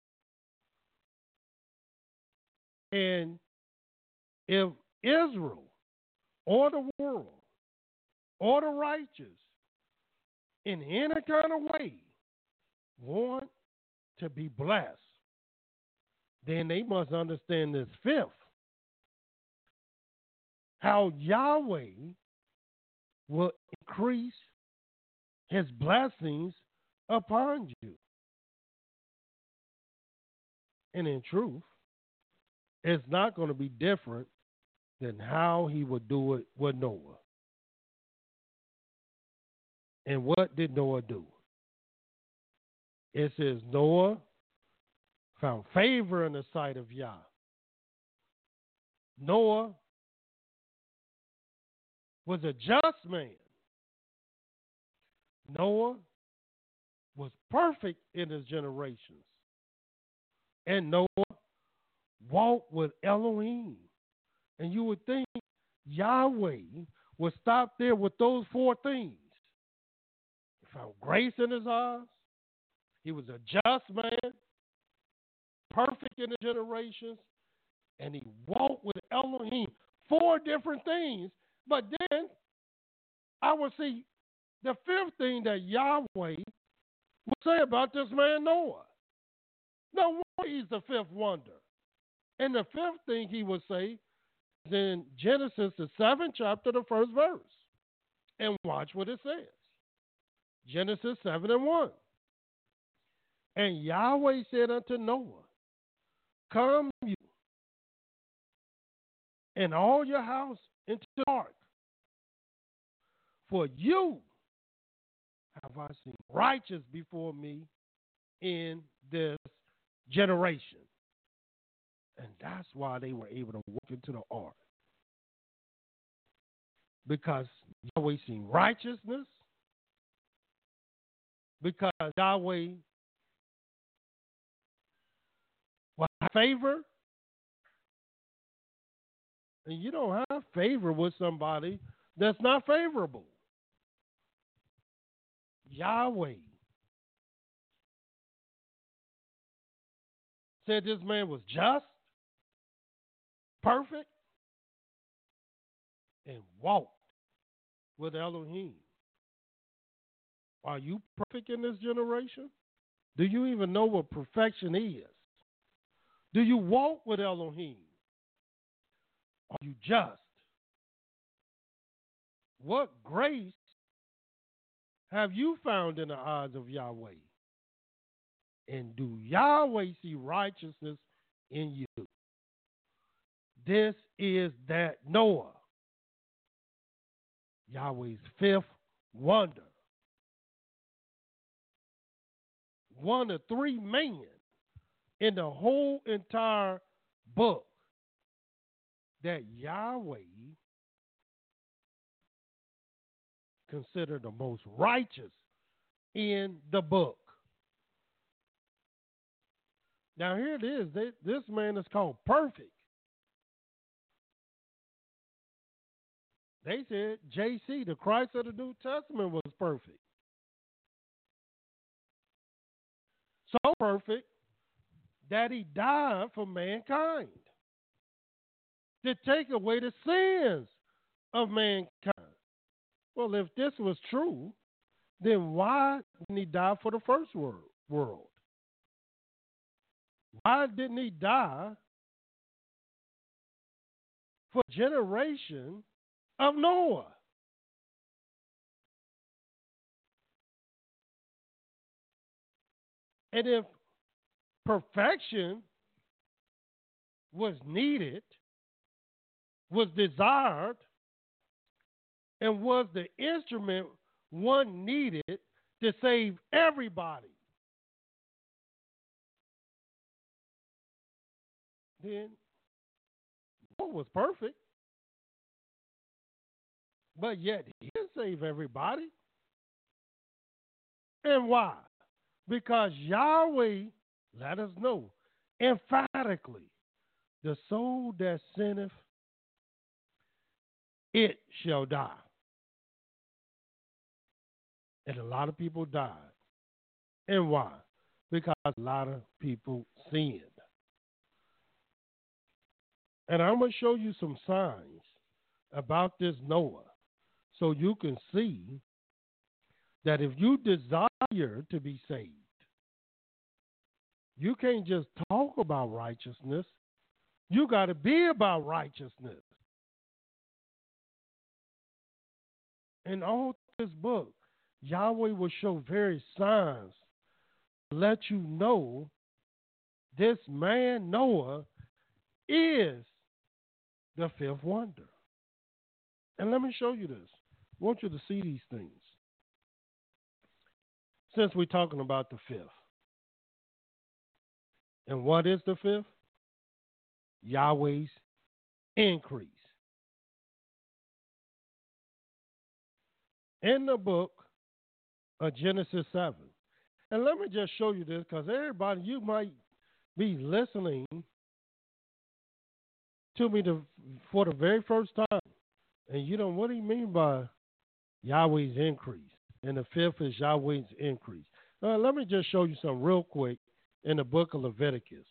Speaker 7: And if Israel or the world or the righteous in any kind of way want to be blessed, then they must understand this fifth. How Yahweh will increase his blessings upon you. And in truth, it's not going to be different than how he would do it with Noah. And what did Noah do? It says Noah found favor in the sight of Yah. Noah was a just man. Noah was perfect in his generations. And Noah walked with Elohim. And you would think Yahweh would stop there with those four things. He found grace in his eyes. He was a just man, perfect in the generations, and he walked with Elohim. Four different things. But then I would see the fifth thing that Yahweh would say about this man Noah. No wonder he's the fifth wonder. And the fifth thing he would say is in Genesis, the 7th chapter, the 1st verse. And watch what it says. Genesis 7:1. And Yahweh said unto Noah, come you and all your house into the ark, for you have I seen righteous before me in this generation. And that's why they were able to walk into the ark. Because Yahweh seen righteousness, because Yahweh will have favor. And you don't have favor with somebody that's not favorable. Yahweh said this man was just, perfect, and walked with Elohim. Are you perfect in this generation? Do you even know what perfection is? Do you walk with Elohim? Are you just? What grace have you found in the eyes of Yahweh? And do Yahweh see righteousness in you? This is that Noah, Yahweh's fifth wonder. One of three men in the whole entire book that Yahweh considered the most righteous in the book. Now here it is. This man is called perfect. They said JC, the Christ of the New Testament, was perfect. So perfect that he died for mankind to take away the sins of mankind. Well, if this was true, then why didn't he die for the first world? Why didn't he die for the generation of Noah? And if perfection was needed, was desired, and was the instrument one needed to save everybody, then Noah was perfect. But yet he didn't save everybody. And why? Because Yahweh let us know emphatically, the soul that sinneth, it shall die. And a lot of people died. And why? Because a lot of people sinned. And I'm going to show you some signs about this Noah so you can see that if you desire to be saved, you can't just talk about righteousness. You got to be about righteousness. In all this book, Yahweh will show various signs to let you know this man Noah is the fifth wonder. And let me show you this. I want you to see these things. Since we're talking about the fifth. And what is the fifth? Yahweh's increase. In the book of Genesis 7. And let me just show you this because everybody, you might be listening to me for the very first time. And you know, what do you mean by Yahweh's increase? And the fifth is Yahweh's increase. Let me just show you something real quick in the book of Leviticus.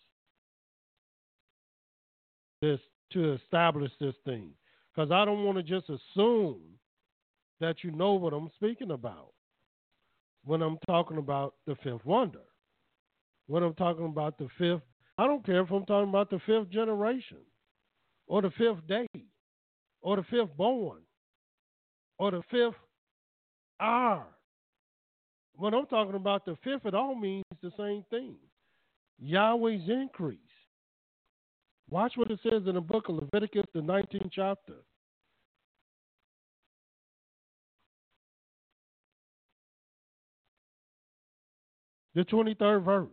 Speaker 7: This to establish this thing. Because I don't want to just assume that you know what I'm speaking about when I'm talking about the fifth wonder. When I'm talking about the fifth, I don't care if I'm talking about the fifth generation or the fifth day or the fifth born or the fifth hour. When I'm talking about the fifth, it all means the same thing. Yahweh's increase. Watch what it says in the book of Leviticus, the 19th chapter. The 23rd verse.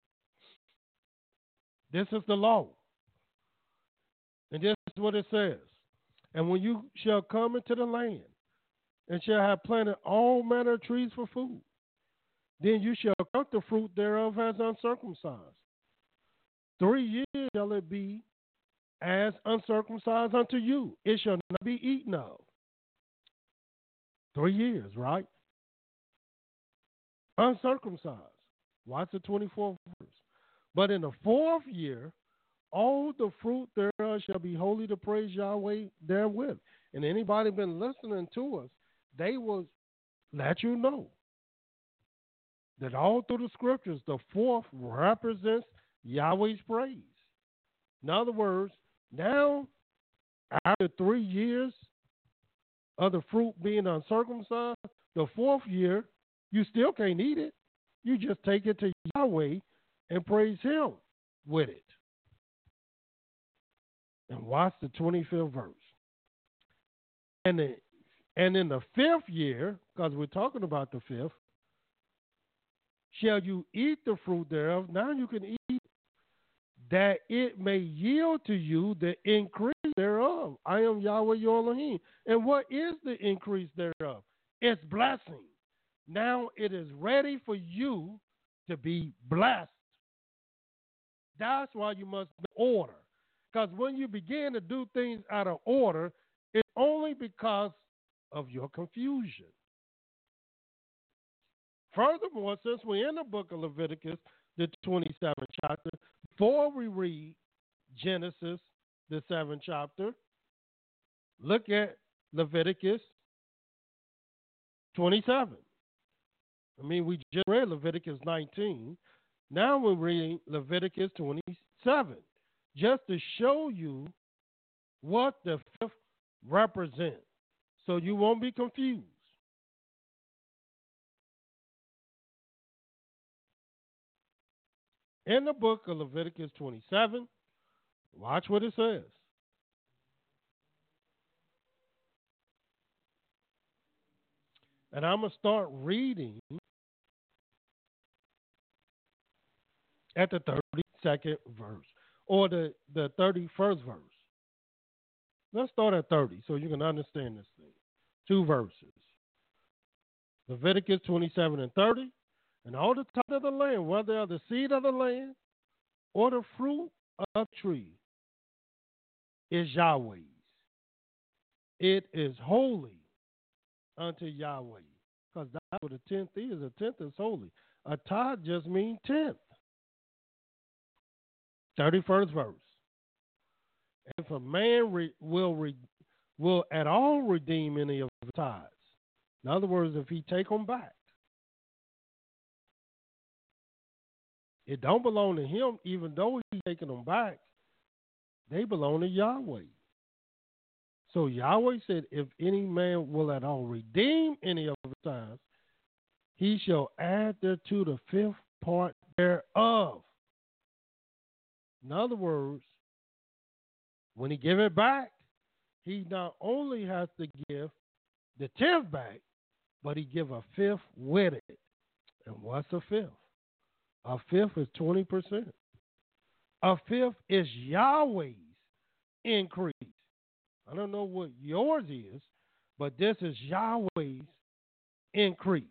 Speaker 7: This is the law. And this is what it says. And when you shall come into the land, and shall have planted all manner of trees for food, then you shall count the fruit thereof as uncircumcised. 3 years shall it be as uncircumcised unto you. It shall not be eaten of. 3 years, right? Uncircumcised. Watch the 24th verse. But in the 4th year, all the fruit thereof shall be holy to praise Yahweh therewith. And anybody been listening to us, they will let you know that all through the scriptures, the 4th represents Yahweh's praise. In other words, now, after 3 years of the fruit being uncircumcised, the 4th year, you still can't eat it. You just take it to Yahweh and praise Him with it. And watch the 25th verse. And in the 5th year, because we're talking about the 5th, shall you eat the fruit thereof. Now you can eat that it may yield to you the increase thereof. I am Yahweh your Elohim. And what is the increase thereof? It's blessing. Now it is ready for you to be blessed. That's why you must be order. Because when you begin to do things out of order, it's only because of your confusion. Furthermore, since we're in the book of Leviticus, the 27th chapter, before we read Genesis, the 7th chapter, look at Leviticus 27. We just read Leviticus 19. Now we're reading Leviticus 27, just to show you what the 5th represents, so you won't be confused. In the book of Leviticus 27, watch what it says. And I'm going to start reading at the 32nd verse, or the 31st verse. Let's start at 30 so you can understand this thing. 2 verses. Leviticus 27 and 30. And all the top of the land, whether of the seed of the land or the fruit of the tree, is Yahweh's. It is holy unto Yahweh. Because that's what a 10th is. A 10th is holy. A tithe just means 10th. 31st verse. If a man will at all redeem any of the tithes, in other words, if he take them back, it don't belong to him, even though he's taking them back. They belong to Yahweh. So Yahweh said, if any man will at all redeem any of the tithes, he shall add thereto the 5th part thereof. In other words, when he give it back, he not only has to give the 10th back, but he give a 5th with it. And what's a 5th? A 5th is 20%. A 5th is Yahweh's increase. I don't know what yours is, but this is Yahweh's increase.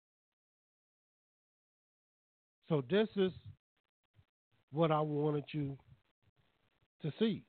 Speaker 7: So this is what I wanted you to see.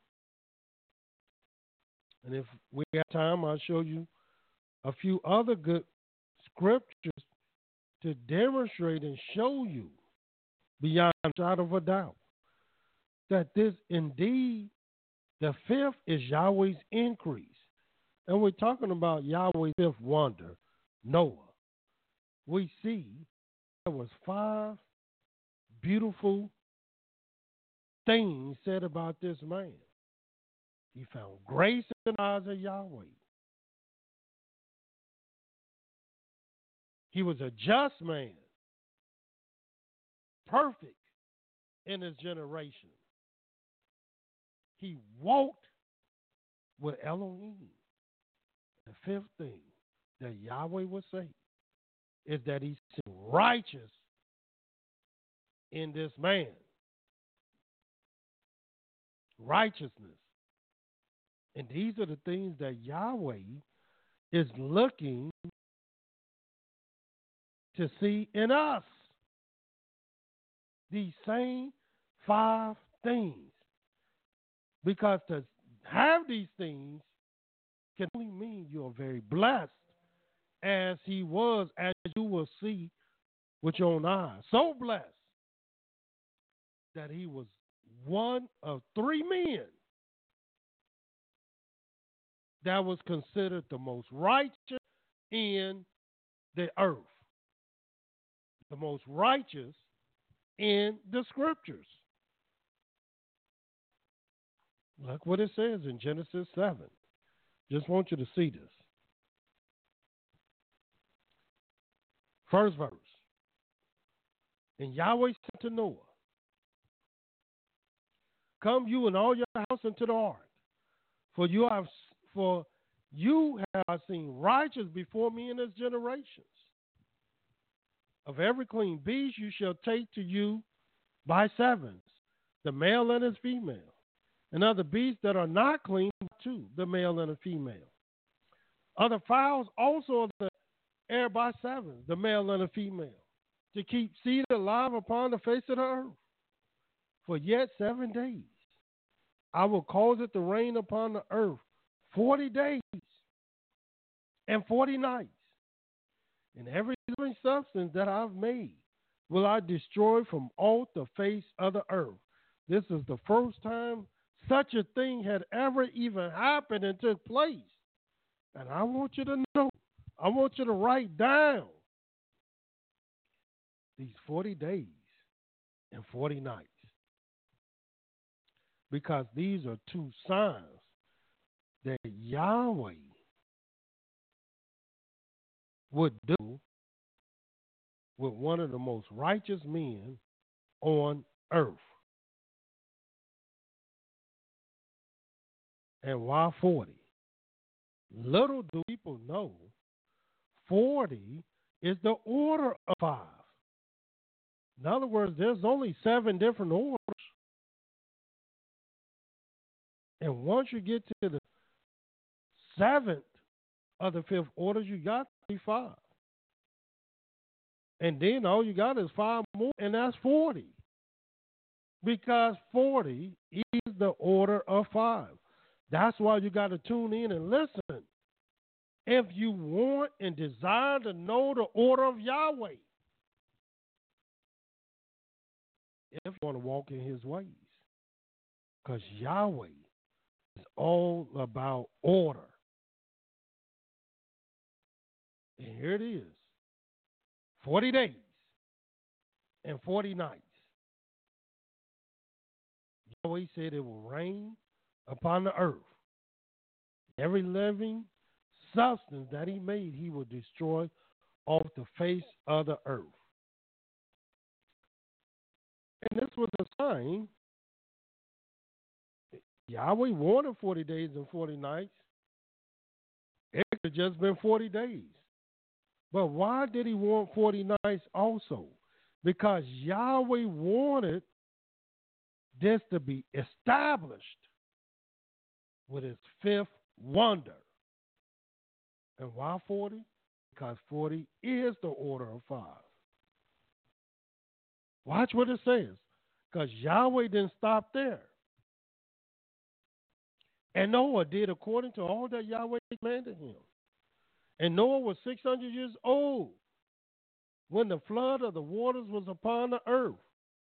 Speaker 7: And if we have time, I'll show you a few other good scriptures to demonstrate and show you beyond a shadow of a doubt that this indeed, the 5th is Yahweh's increase. And we're talking about Yahweh's 5th wonder, Noah. We see there was 5 beautiful things said about this man. He found grace in the eyes of Yahweh. He was a just man, perfect in his generation. He walked with Elohim. The 5th thing that Yahweh would say is that he's righteous in this man. Righteousness. And these are the things that Yahweh is looking to see in us. These same 5 things. Because to have these things can only mean you are very blessed, as he was, as you will see with your own eyes. So blessed that he was one of 3 men that was considered the most righteous in the earth, the most righteous in the scriptures. Look what it says in Genesis 7. Just want you to see this. First verse. And Yahweh said to Noah, come you and all your house into the ark, for you have seen righteous before me in his generations. Of every clean beast you shall take to you by sevens, the male and his female, and other beasts that are not clean too, the male and the female. Other fowls also of the air by sevens, the male and the female, to keep seed alive upon the face of the earth. For yet 7 days I will cause it to rain upon the earth 40 days and 40 nights. And every living substance that I've made will I destroy from off the face of the earth. This is the first time such a thing had ever even happened and took place. And I want you to know, I want you to write down these 40 days and 40 nights. Because these are two signs that Yahweh would do with one of the most righteous men on earth. And why 40? Little do people know 40 is the order of 5. In other words, there's only 7 different orders. And once you get to the 7th of the 5th order, you got 35. And then all you got is 5 more, and that's 40. Because 40 is the order of 5. That's why you got to tune in and listen. If you want and desire to know the order of Yahweh, if you want to walk in his ways, because Yahweh is all about order. And here it is, 40 days and 40 nights. Yahweh said it will rain upon the earth. Every living substance that he made, he will destroy off the face of the earth. And this was a sign. Yahweh wanted 40 days and 40 nights. It could have just been 40 days. But why did he want 40 nights also? Because Yahweh wanted this to be established with his 5th wonder. And why 40? Because 40 is the order of 5. Watch what it says. Because Yahweh didn't stop there. And Noah did according to all that Yahweh commanded him. And Noah was 600 years old when the flood of the waters was upon the earth.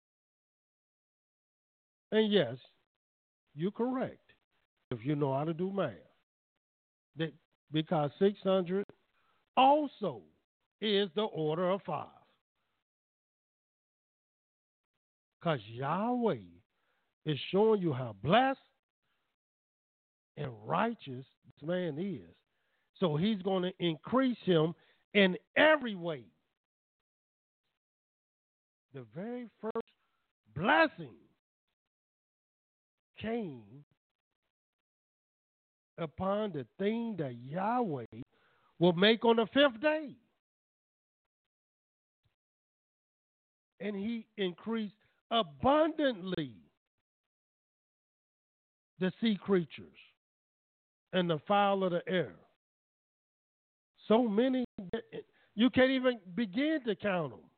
Speaker 7: And yes, you're correct if you know how to do math. Because 600 also is the order of 5. Because Yahweh is showing you how blessed and righteous this man is. So he's going to increase him in every way. The very first blessing came upon the thing that Yahweh will make on the 5th day. And he increased abundantly the sea creatures and the fowl of the air. So many, you can't even begin to count them.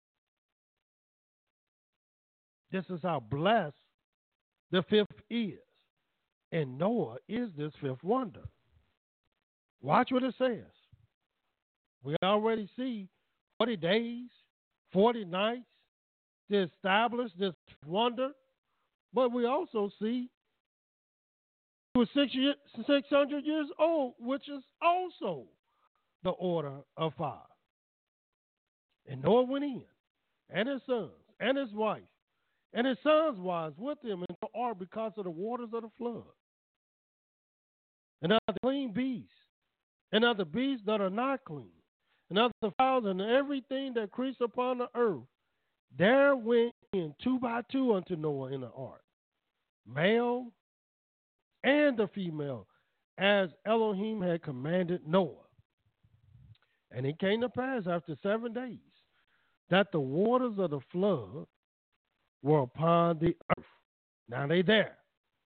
Speaker 7: This is how blessed the 5th is. And Noah is this 5th wonder. Watch what it says. We already see 40 days, 40 nights to establish this wonder. But we also see he was 600 years old, which is also the order of 5. And Noah went in, and his sons, and his wife, and his sons' wives with him into the ark because of the waters of the flood. And other clean beasts, and other beasts that are not clean, and other fowls, and everything that creeps upon the earth, there went in 2 by 2 unto Noah in the ark, male and the female, as Elohim had commanded Noah. And it came to pass after 7 days that the waters of the flood were upon the earth. Now they there.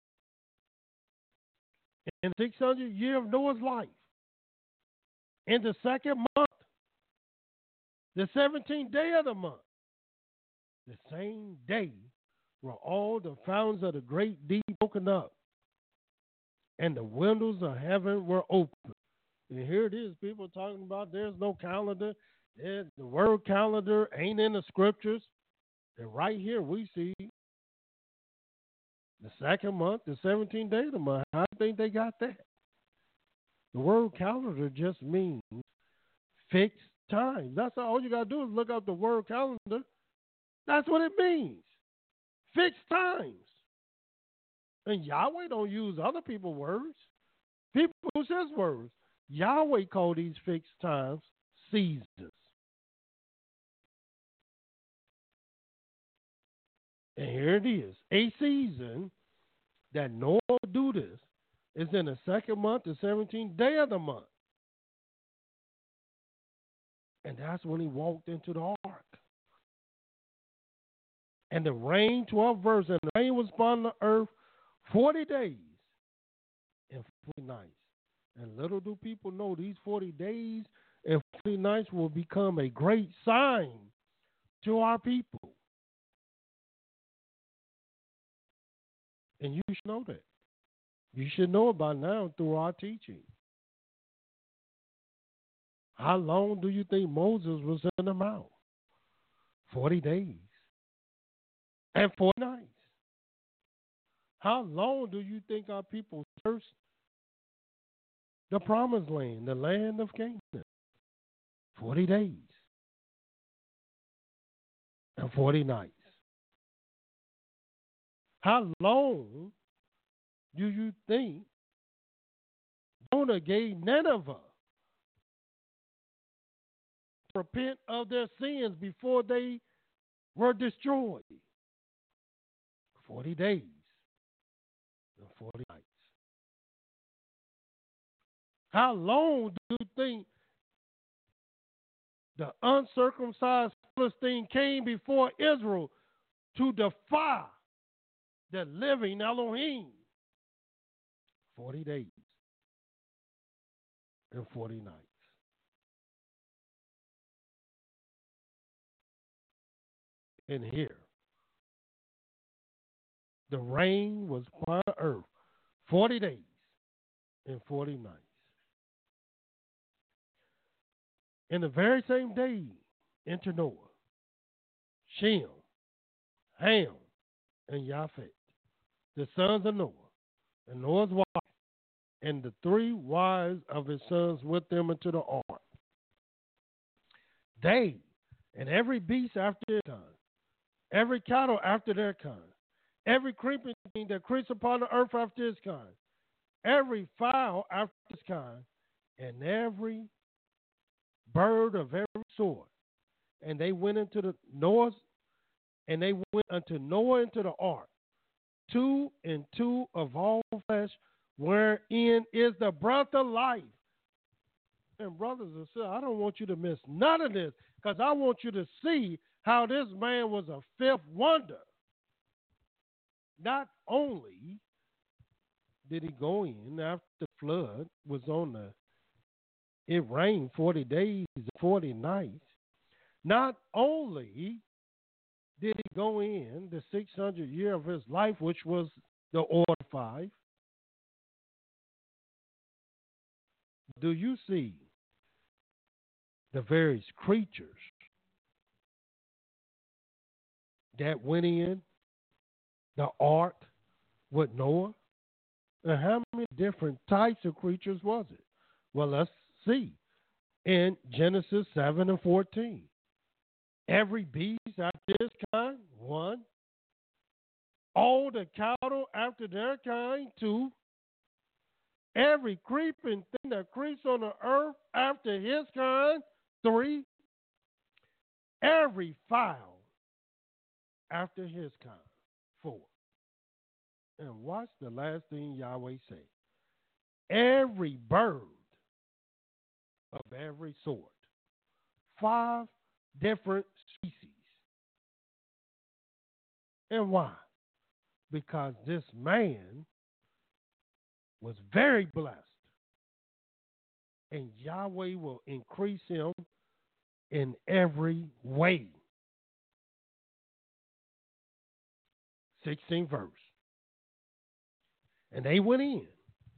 Speaker 7: In the 600th year of Noah's life, in the second month, the 17th day of the month, the same day were all the fountains of the great deep broken up, and the windows of heaven were open. And here it is, people talking about there's no calendar. The word calendar ain't in the scriptures. And right here we see the second month, the 17th day of the month. How do you think they got that? The word calendar just means fixed time. That's all you got to do is look up the word calendar. That's what it means. Fixed times. And Yahweh don't use other people's words. People use his words. Yahweh called these fixed times seasons. And here it is. A season that Noah will do this is in the second month, the 17th day of the month. And that's when he walked into the ark. And the rain, 12 verse, and the rain was upon the earth 40 days and 40 nights. And little do people know these 40 days and 40 nights will become a great sign to our people. And you should know that. You should know it by now through our teaching. How long do you think Moses was in the mount? 40 days and 40 nights. How long do you think our people searched the promised land, the land of Canaan? 40 days and 40 nights. How long do you think Jonah gave Nineveh to repent of their sins before they were destroyed? 40 days and 40 nights. How long do you think the uncircumcised Philistine came before Israel to defy the living Elohim? 40 days and 40 nights. And here, the rain was upon the earth 40 days and 40 nights. In the very same day, enter Noah, Shem, Ham, and Japheth, the sons of Noah, and Noah's wife, and the 3 wives of his sons with them into the ark. They and every beast after their kind, every cattle after their kind, every creeping thing that creeps upon the earth after his kind, every fowl after his kind, and every bird of every sort. And they went into the Noah's, and they went unto Noah into the ark, 2 and 2 of all flesh, wherein is the breath of life. And brothers and sisters, I don't want you to miss none of this, because I want you to see how this man was a fifth wonder. Not only did he go in after the flood was on the, it rained 40 days and 40 nights. Not only did he go in the 600th year of his life, which was the order 5. Do you see the various creatures that went in the ark with Noah? And how many different types of creatures was it? Well, let's see. In Genesis 7 and 14. Every beast after his kind, 1. All the cattle after their kind, 2. Every creeping thing that creeps on the earth after his kind, 3, every fowl after his kind. 4. And watch the last thing Yahweh say. Every bird of every sort. 5 different species. And why? Because this man was very blessed. And Yahweh will increase him in every way. 16th verse. And they went in,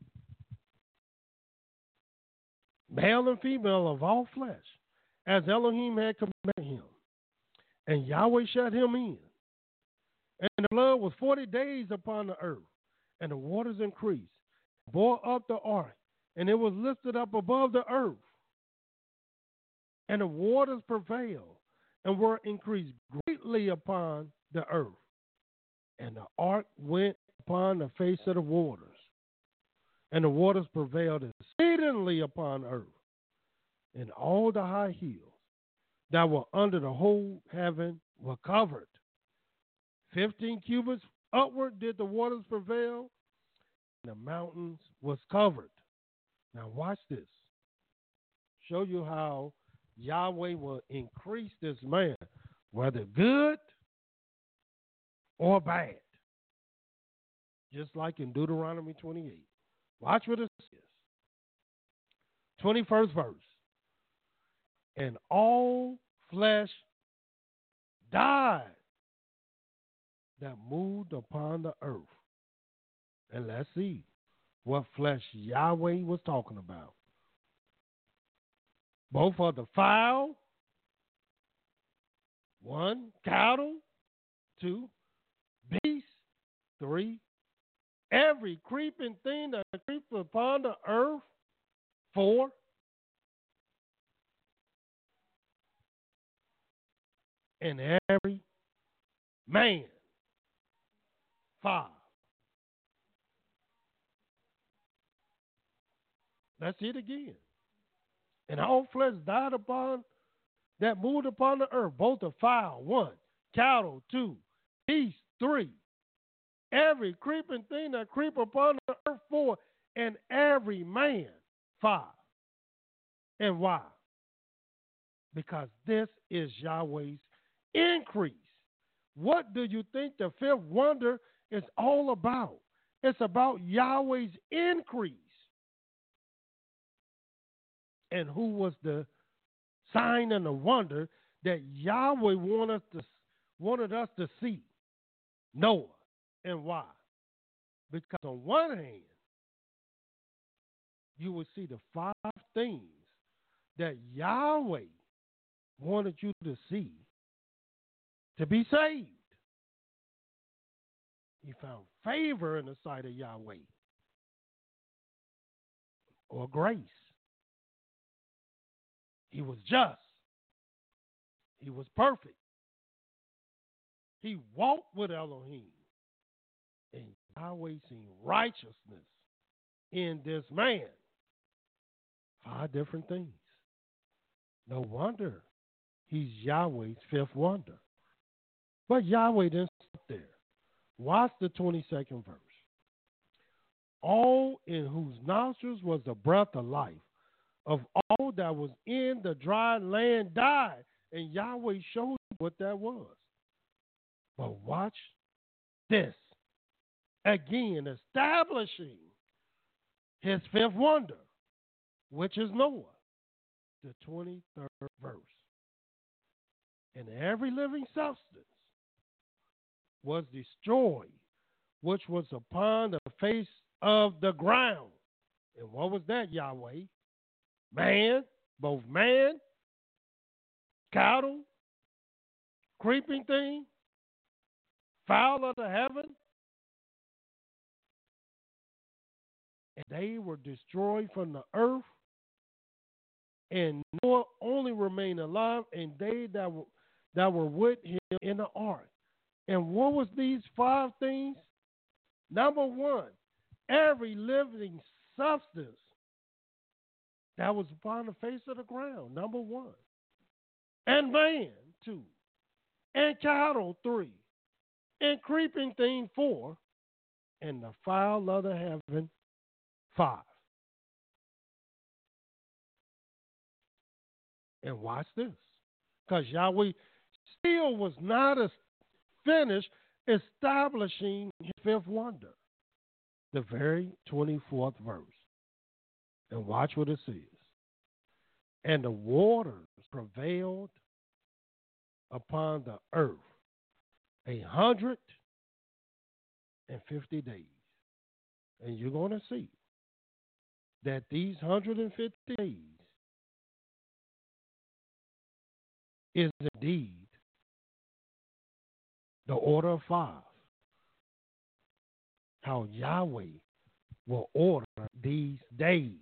Speaker 7: male and female of all flesh, as Elohim had commanded him. And Yahweh shut him in. And the flood was 40 days upon the earth, and the waters increased, bore up the ark, and it was lifted up above the earth. And the waters prevailed, and were increased greatly upon the earth. And the ark went upon the face of the waters, and the waters prevailed exceedingly upon earth, and all the high hills that were under the whole heaven were covered. 15 cubits upward did the waters prevail, and the mountains was covered. Now watch this. Show you how Yahweh will increase this man, whether good or bad. Just like in Deuteronomy 28. Watch what it says. 21st verse. And all flesh died that moved upon the earth. And let's see what flesh Yahweh was talking about. Both of the fowl, 1, cattle, 2, beasts, 3, every creeping thing that creeps upon the earth, 4, and every man, 5. Let's see it again. And all flesh died upon that moved upon the earth, both the fowl, 1, cattle, 2, beasts, 3, every creeping thing that creep upon the earth, 4, and every man, 5. And why? Because this is Yahweh's increase. What do you think the 5th wonder is all about? It's about Yahweh's increase. And who was the sign and the wonder that Yahweh wanted us to see? Noah. And why? Because on one hand, you will see the 5 things that Yahweh wanted you to see to be saved. He found favor in the sight of Yahweh, or grace. He was just. He was perfect. He walked with Elohim. And Yahweh seen righteousness in this man. 5 different things. No wonder he's Yahweh's 5th wonder. But Yahweh didn't stop there. Watch the 22nd verse. All in whose nostrils was the breath of life, of all that was in the dry land died. And Yahweh showed you what that was. But watch this. Again, establishing his 5th wonder, which is Noah, the 23rd verse. And every living substance was destroyed, which was upon the face of the ground. And what was that, Yahweh? Man, both man, cattle, creeping thing, fowl of the heaven. And they were destroyed from the earth, and Noah only remained alive, and they that were with him in the ark. And what was these 5 things? Number 1, every living substance that was upon the face of the ground. Number 1. and man 2, and cattle 3, and creeping thing 4, and the fowl of the heaven 5. And watch this, because Yahweh still was not finished establishing his fifth wonder, the very 24th verse. And watch what it says. And the waters prevailed upon the earth 150 days. And you're going to see that these 150 days is indeed the order of 5. How Yahweh will order these days.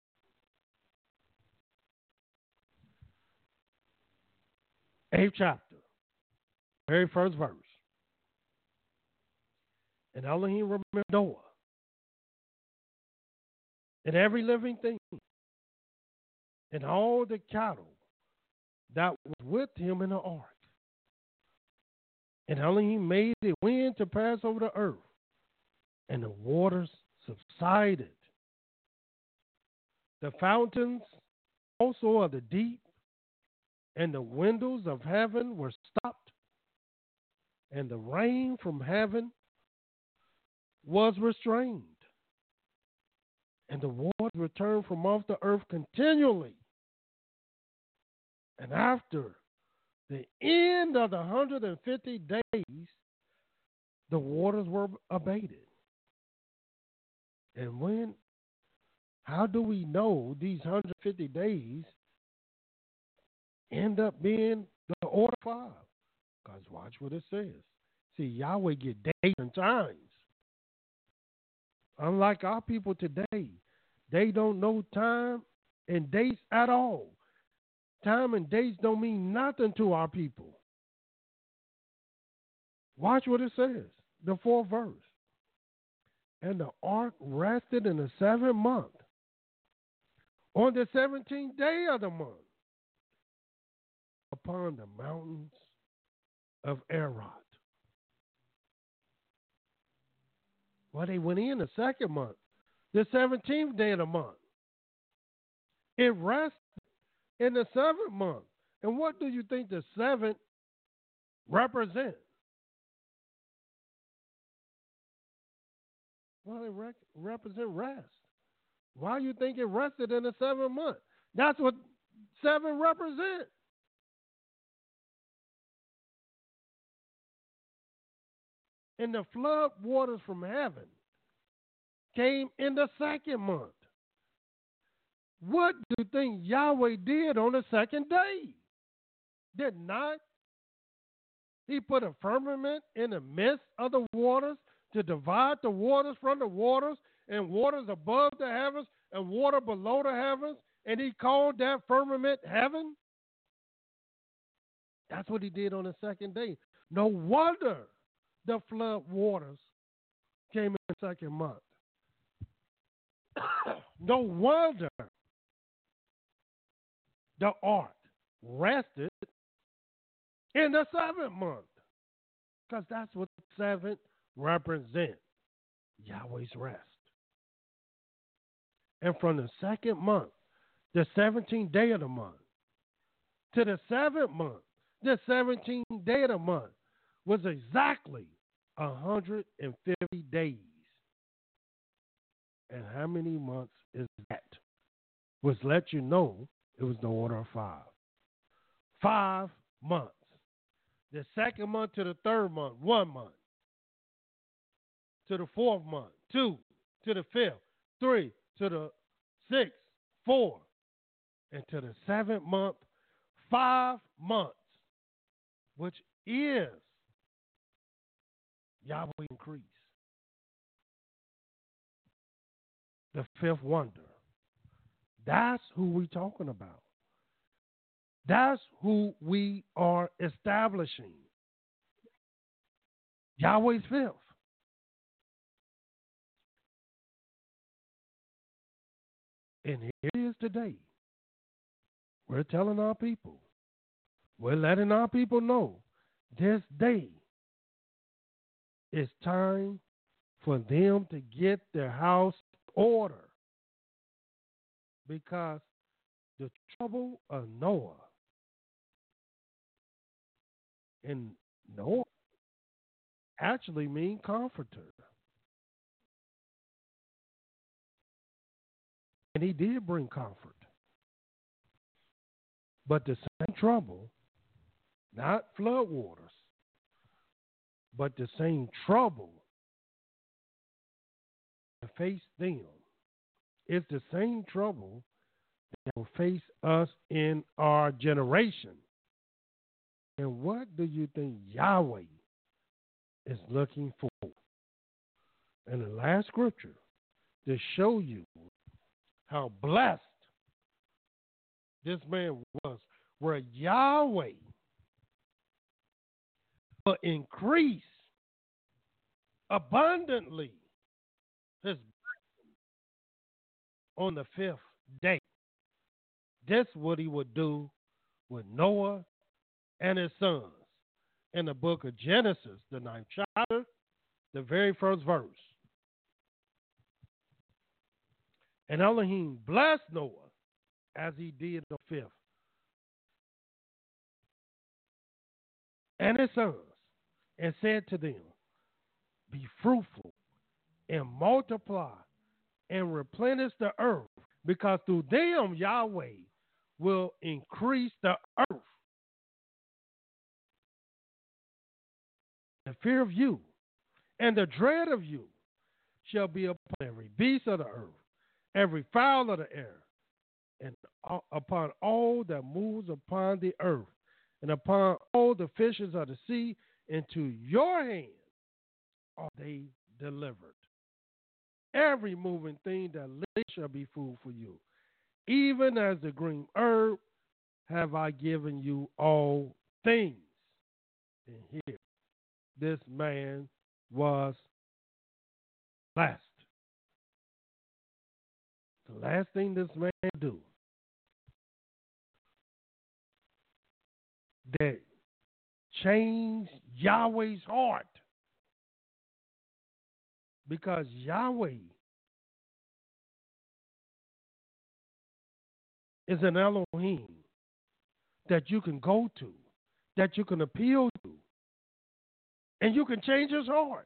Speaker 7: Eighth chapter, very first verse. And Elohim remembered Noah and every living thing and all the cattle that was with him in the ark. And Elohim made the wind to pass over the earth, and the waters subsided. The fountains also of the deep and the windows of heaven were stopped, and the rain from heaven was restrained, and the waters returned from off the earth continually. And after the end of the 150 days, the waters were abated. And how do we know these 150 days end up being the order 5? Because watch what it says. See, Yahweh get dates and times. Unlike our people today, they don't know time and dates at all. Time and dates don't mean nothing to our people. Watch what it says, the 4th verse. And the ark rested in the 7th month, on the 17th day of the month, upon the mountains of Arad. Well, they went in the 2nd month, the 17th day of the month. It rested in the 7th month. And what do you think the 7th represents? Well, it represents rest. Why do you think it rested in the 7th month? That's what 7 represents. And the flood waters from heaven came in the 2nd month. What do you think Yahweh did on the 2nd day? Did not he put a firmament in the midst of the waters to divide the waters from the waters, and waters above the heavens and water below the heavens, and he called that firmament heaven? That's what he did on the 2nd day. No wonder the flood waters came in the 2nd month. No wonder the ark rested in the 7th month, because that's what the 7th represents, Yahweh's rest. And from the 2nd month, the 17th day of the month, to the 7th month, the 17th day of the month, was exactly 150 days. And how many months is that? Was let you know it was the order of 5. 5 months. The 2nd month to the 3rd month, 1 month. To the 4th month, 2. To the 5th, 3. To the 6th, 4. And to the 7th month, 5 months, which is Yahweh increase. The 5th wonder. That's who we're talking about. That's who we are establishing. Yahweh's 5th. And here it is today. We're telling our people, We're letting our people know this day it's time for them to get their house in order, because the trouble of Noah, and Noah actually means comforter. And he did bring comfort. But the same trouble, not flood waters, but the same trouble that faced them is the same trouble that will face us in our generation. And what do you think Yahweh is looking for? In the last scripture, to show you how blessed this man was, where Yahweh will increase abundantly his blessing on the fifth day. This is what he would do with Noah and his sons in the book of Genesis, the 9th chapter, the very first verse. And Elohim blessed Noah as he did the fifth, and his sons, and said to them, be fruitful and multiply and replenish the earth, because through them Yahweh will increase the earth. The fear of you and the dread of you shall be upon every beast of the earth, every fowl of the air, and upon all that moves upon the earth, and upon all the fishes of the sea. Into your hand are they delivered. Every moving thing that lives shall be food for you. Even as the green herb have I given you all things. And here, this man was blessed. The last thing this man do that changed Yahweh's heart, because Yahweh is an Elohim that you can go to, that you can appeal to, and you can change his heart.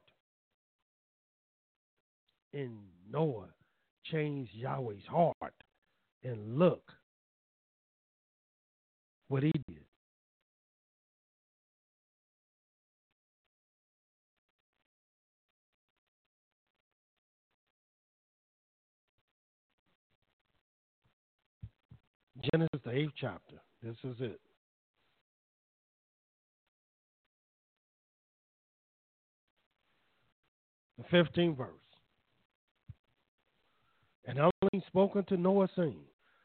Speaker 7: And Noah changed Yahweh's heart, and look what he did. Genesis, the 8th chapter. This is it. The 15th verse. And Elohim spoke unto Noah, saying,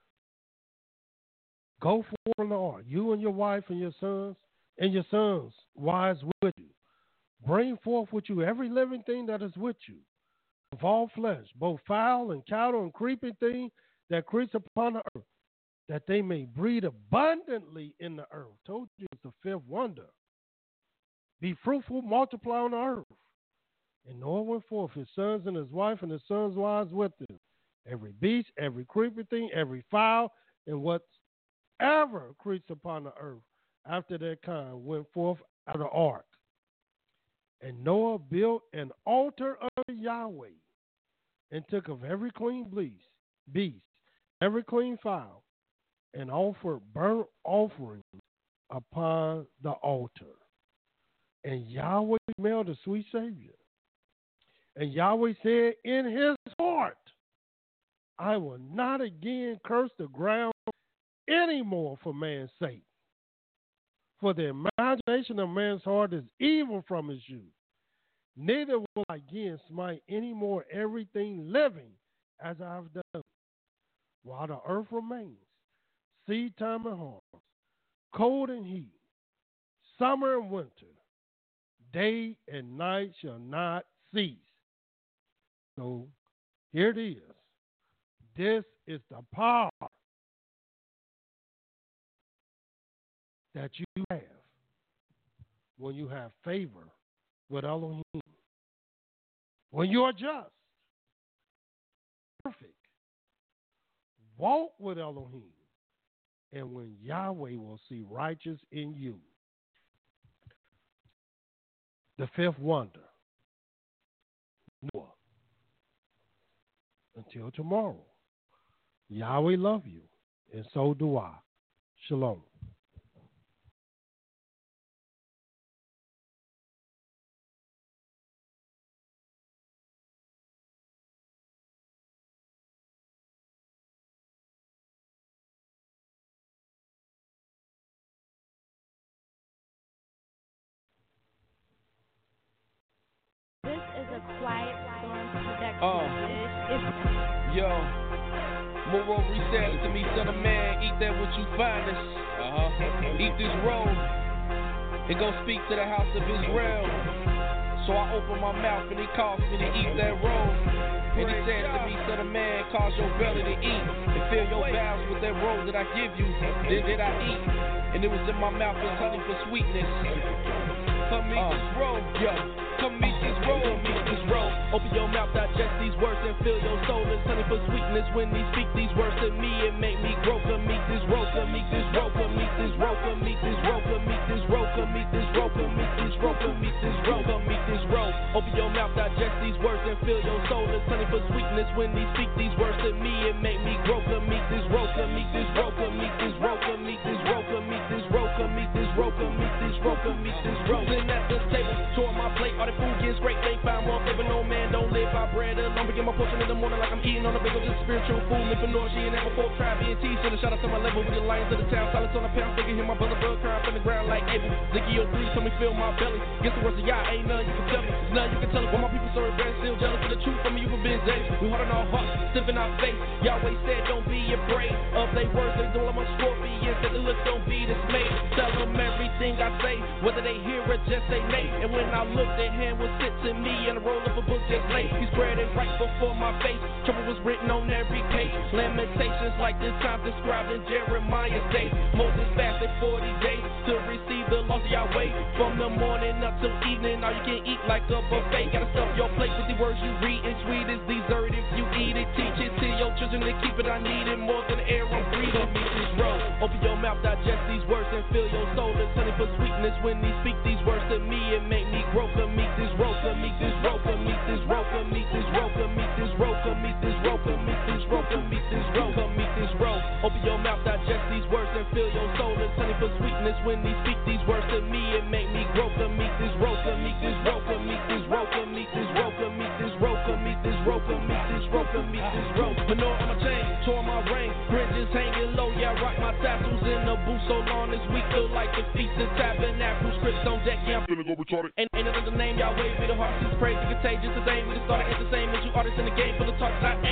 Speaker 7: go forth from the ark, you and your wife and your sons' wives with you. Bring forth with you every living thing that is with you, of all flesh, both fowl and cattle and creeping thing that creeps upon the earth, that they may breed abundantly in the earth. Told you it's the fifth wonder. Be fruitful, multiply on the earth. And Noah went forth, his sons and his wife and his sons' wives with him. Every beast, every creeping thing, every fowl, and whatever creeps upon the earth after their kind went forth out of the ark. And Noah built an altar unto Yahweh, and took of every clean beast, every clean fowl, and offered burnt offerings upon the altar. And Yahweh smelled a sweet Savior. And Yahweh said in his heart, I will not again curse the ground anymore for man's sake. For the imagination of man's heart is evil from his youth. Neither will I again smite any more everything living as I have done, while the earth remains, seed time and harvest, cold and heat, summer and winter, day and night shall not cease. So here it is. This is the power that you have when you have favor with Elohim. When you are just, perfect, walk with Elohim, and when Yahweh will see righteous in you. The fifth wonder, Noah. Until tomorrow, Yahweh love you, and so do I. Shalom.
Speaker 8: This is a Quiet Storm production.
Speaker 3: Yo, Moro said to me, son of man, eat that what you findest. Eat this roll and go speak to the house of Israel. So I opened my mouth and he caused me to eat that roll. And he said to me, son of man, cause your belly to eat and fill your bowels with that roll that I give you. Then did I eat, and it was in my mouth as honey for sweetness. Come eat this roll, yo. Come eat this roll, eat this roll. Open your mouth, digest these words and fill your soul as honey for sweetness. When he speak these words to me, it make me grow. Come eat this roll, come eat this roll, come eat this roll, come eat this roll, come eat this roll, come eat this roll, come eat this roll, come eat this roll, come eat this roll. Open your mouth, digest these words and fill your soul as honey for sweetness. When he speak these words to me, it make me grow. Come eat this roll, come eat this roll, come eat this roll, come eat this roll, come eat this roll, come eat this roll, come eat this roll, come eat this roll. Sitting at the table, tore my plate, all the food gets great. They find more flavor, no man don't live by bread alone. Begin my portion in the morning like I'm eating on a bagel, just spiritual food. Limping she and never pork, try BNT. Send a shout out to my level with the lions of the town. Silence on a pound, figure hear my brother cry up in the ground like Abel. Ziggy 03, tell me fill my belly. Guess the words of y'all ain't none you can tell me. There's none you can tell me. Why my people so red, still jealous of the truth from me, you for being Zay. We hard on our hearts, stiff in our face. Yahweh said don't be afraid of they words, they do. I'm a scorpion, said the look don't be dismayed. Tell them everything I say, whether they hear or just they may. And when I look, their hand was sit to me and a roll up a book just late. He spread it right before my face. Trouble was written on every page. Lamentations like this time described in Jeremiah's days. Moses fasted 40 days to receive the laws of Yahweh. From the morning up till evening, all you can eat like a buffet. Gotta stuff your plate with the words you read, and sweet is dessert if you eat it. Teach it to your children to keep it. I need it more than the air I'm breathing. Meet this roll. Open your mouth, digest these words and fill your soul as honey for sweetness. When he speak these words to me, it make me grow. Come eat this roll, come eat this roll, come eat this roll, come eat this roll, come eat this roll, come eat this roll, come eat this roll, come eat this roll, come eat this roll. Open your mouth, digest these words and fill your soul as honey for sweetness. When he speak these words to me, it make me grow. Come eat this roll, come eat this roll, come eat this roll, come eat this roll, come eat this roll, come eat this roll, come eat this roll, come eat this roll. Manure on my chain, tore my ring, bridges hanging low. Yeah, rock my tassels in the booth so long this week feel like the feast of tabernacle. Scripts on deck, yeah, I'm feeling go retarded. Ain't another name, Yahweh be the heart, is crazy, contagious. The same we just started, ain't the same as you artists in the game full of talks.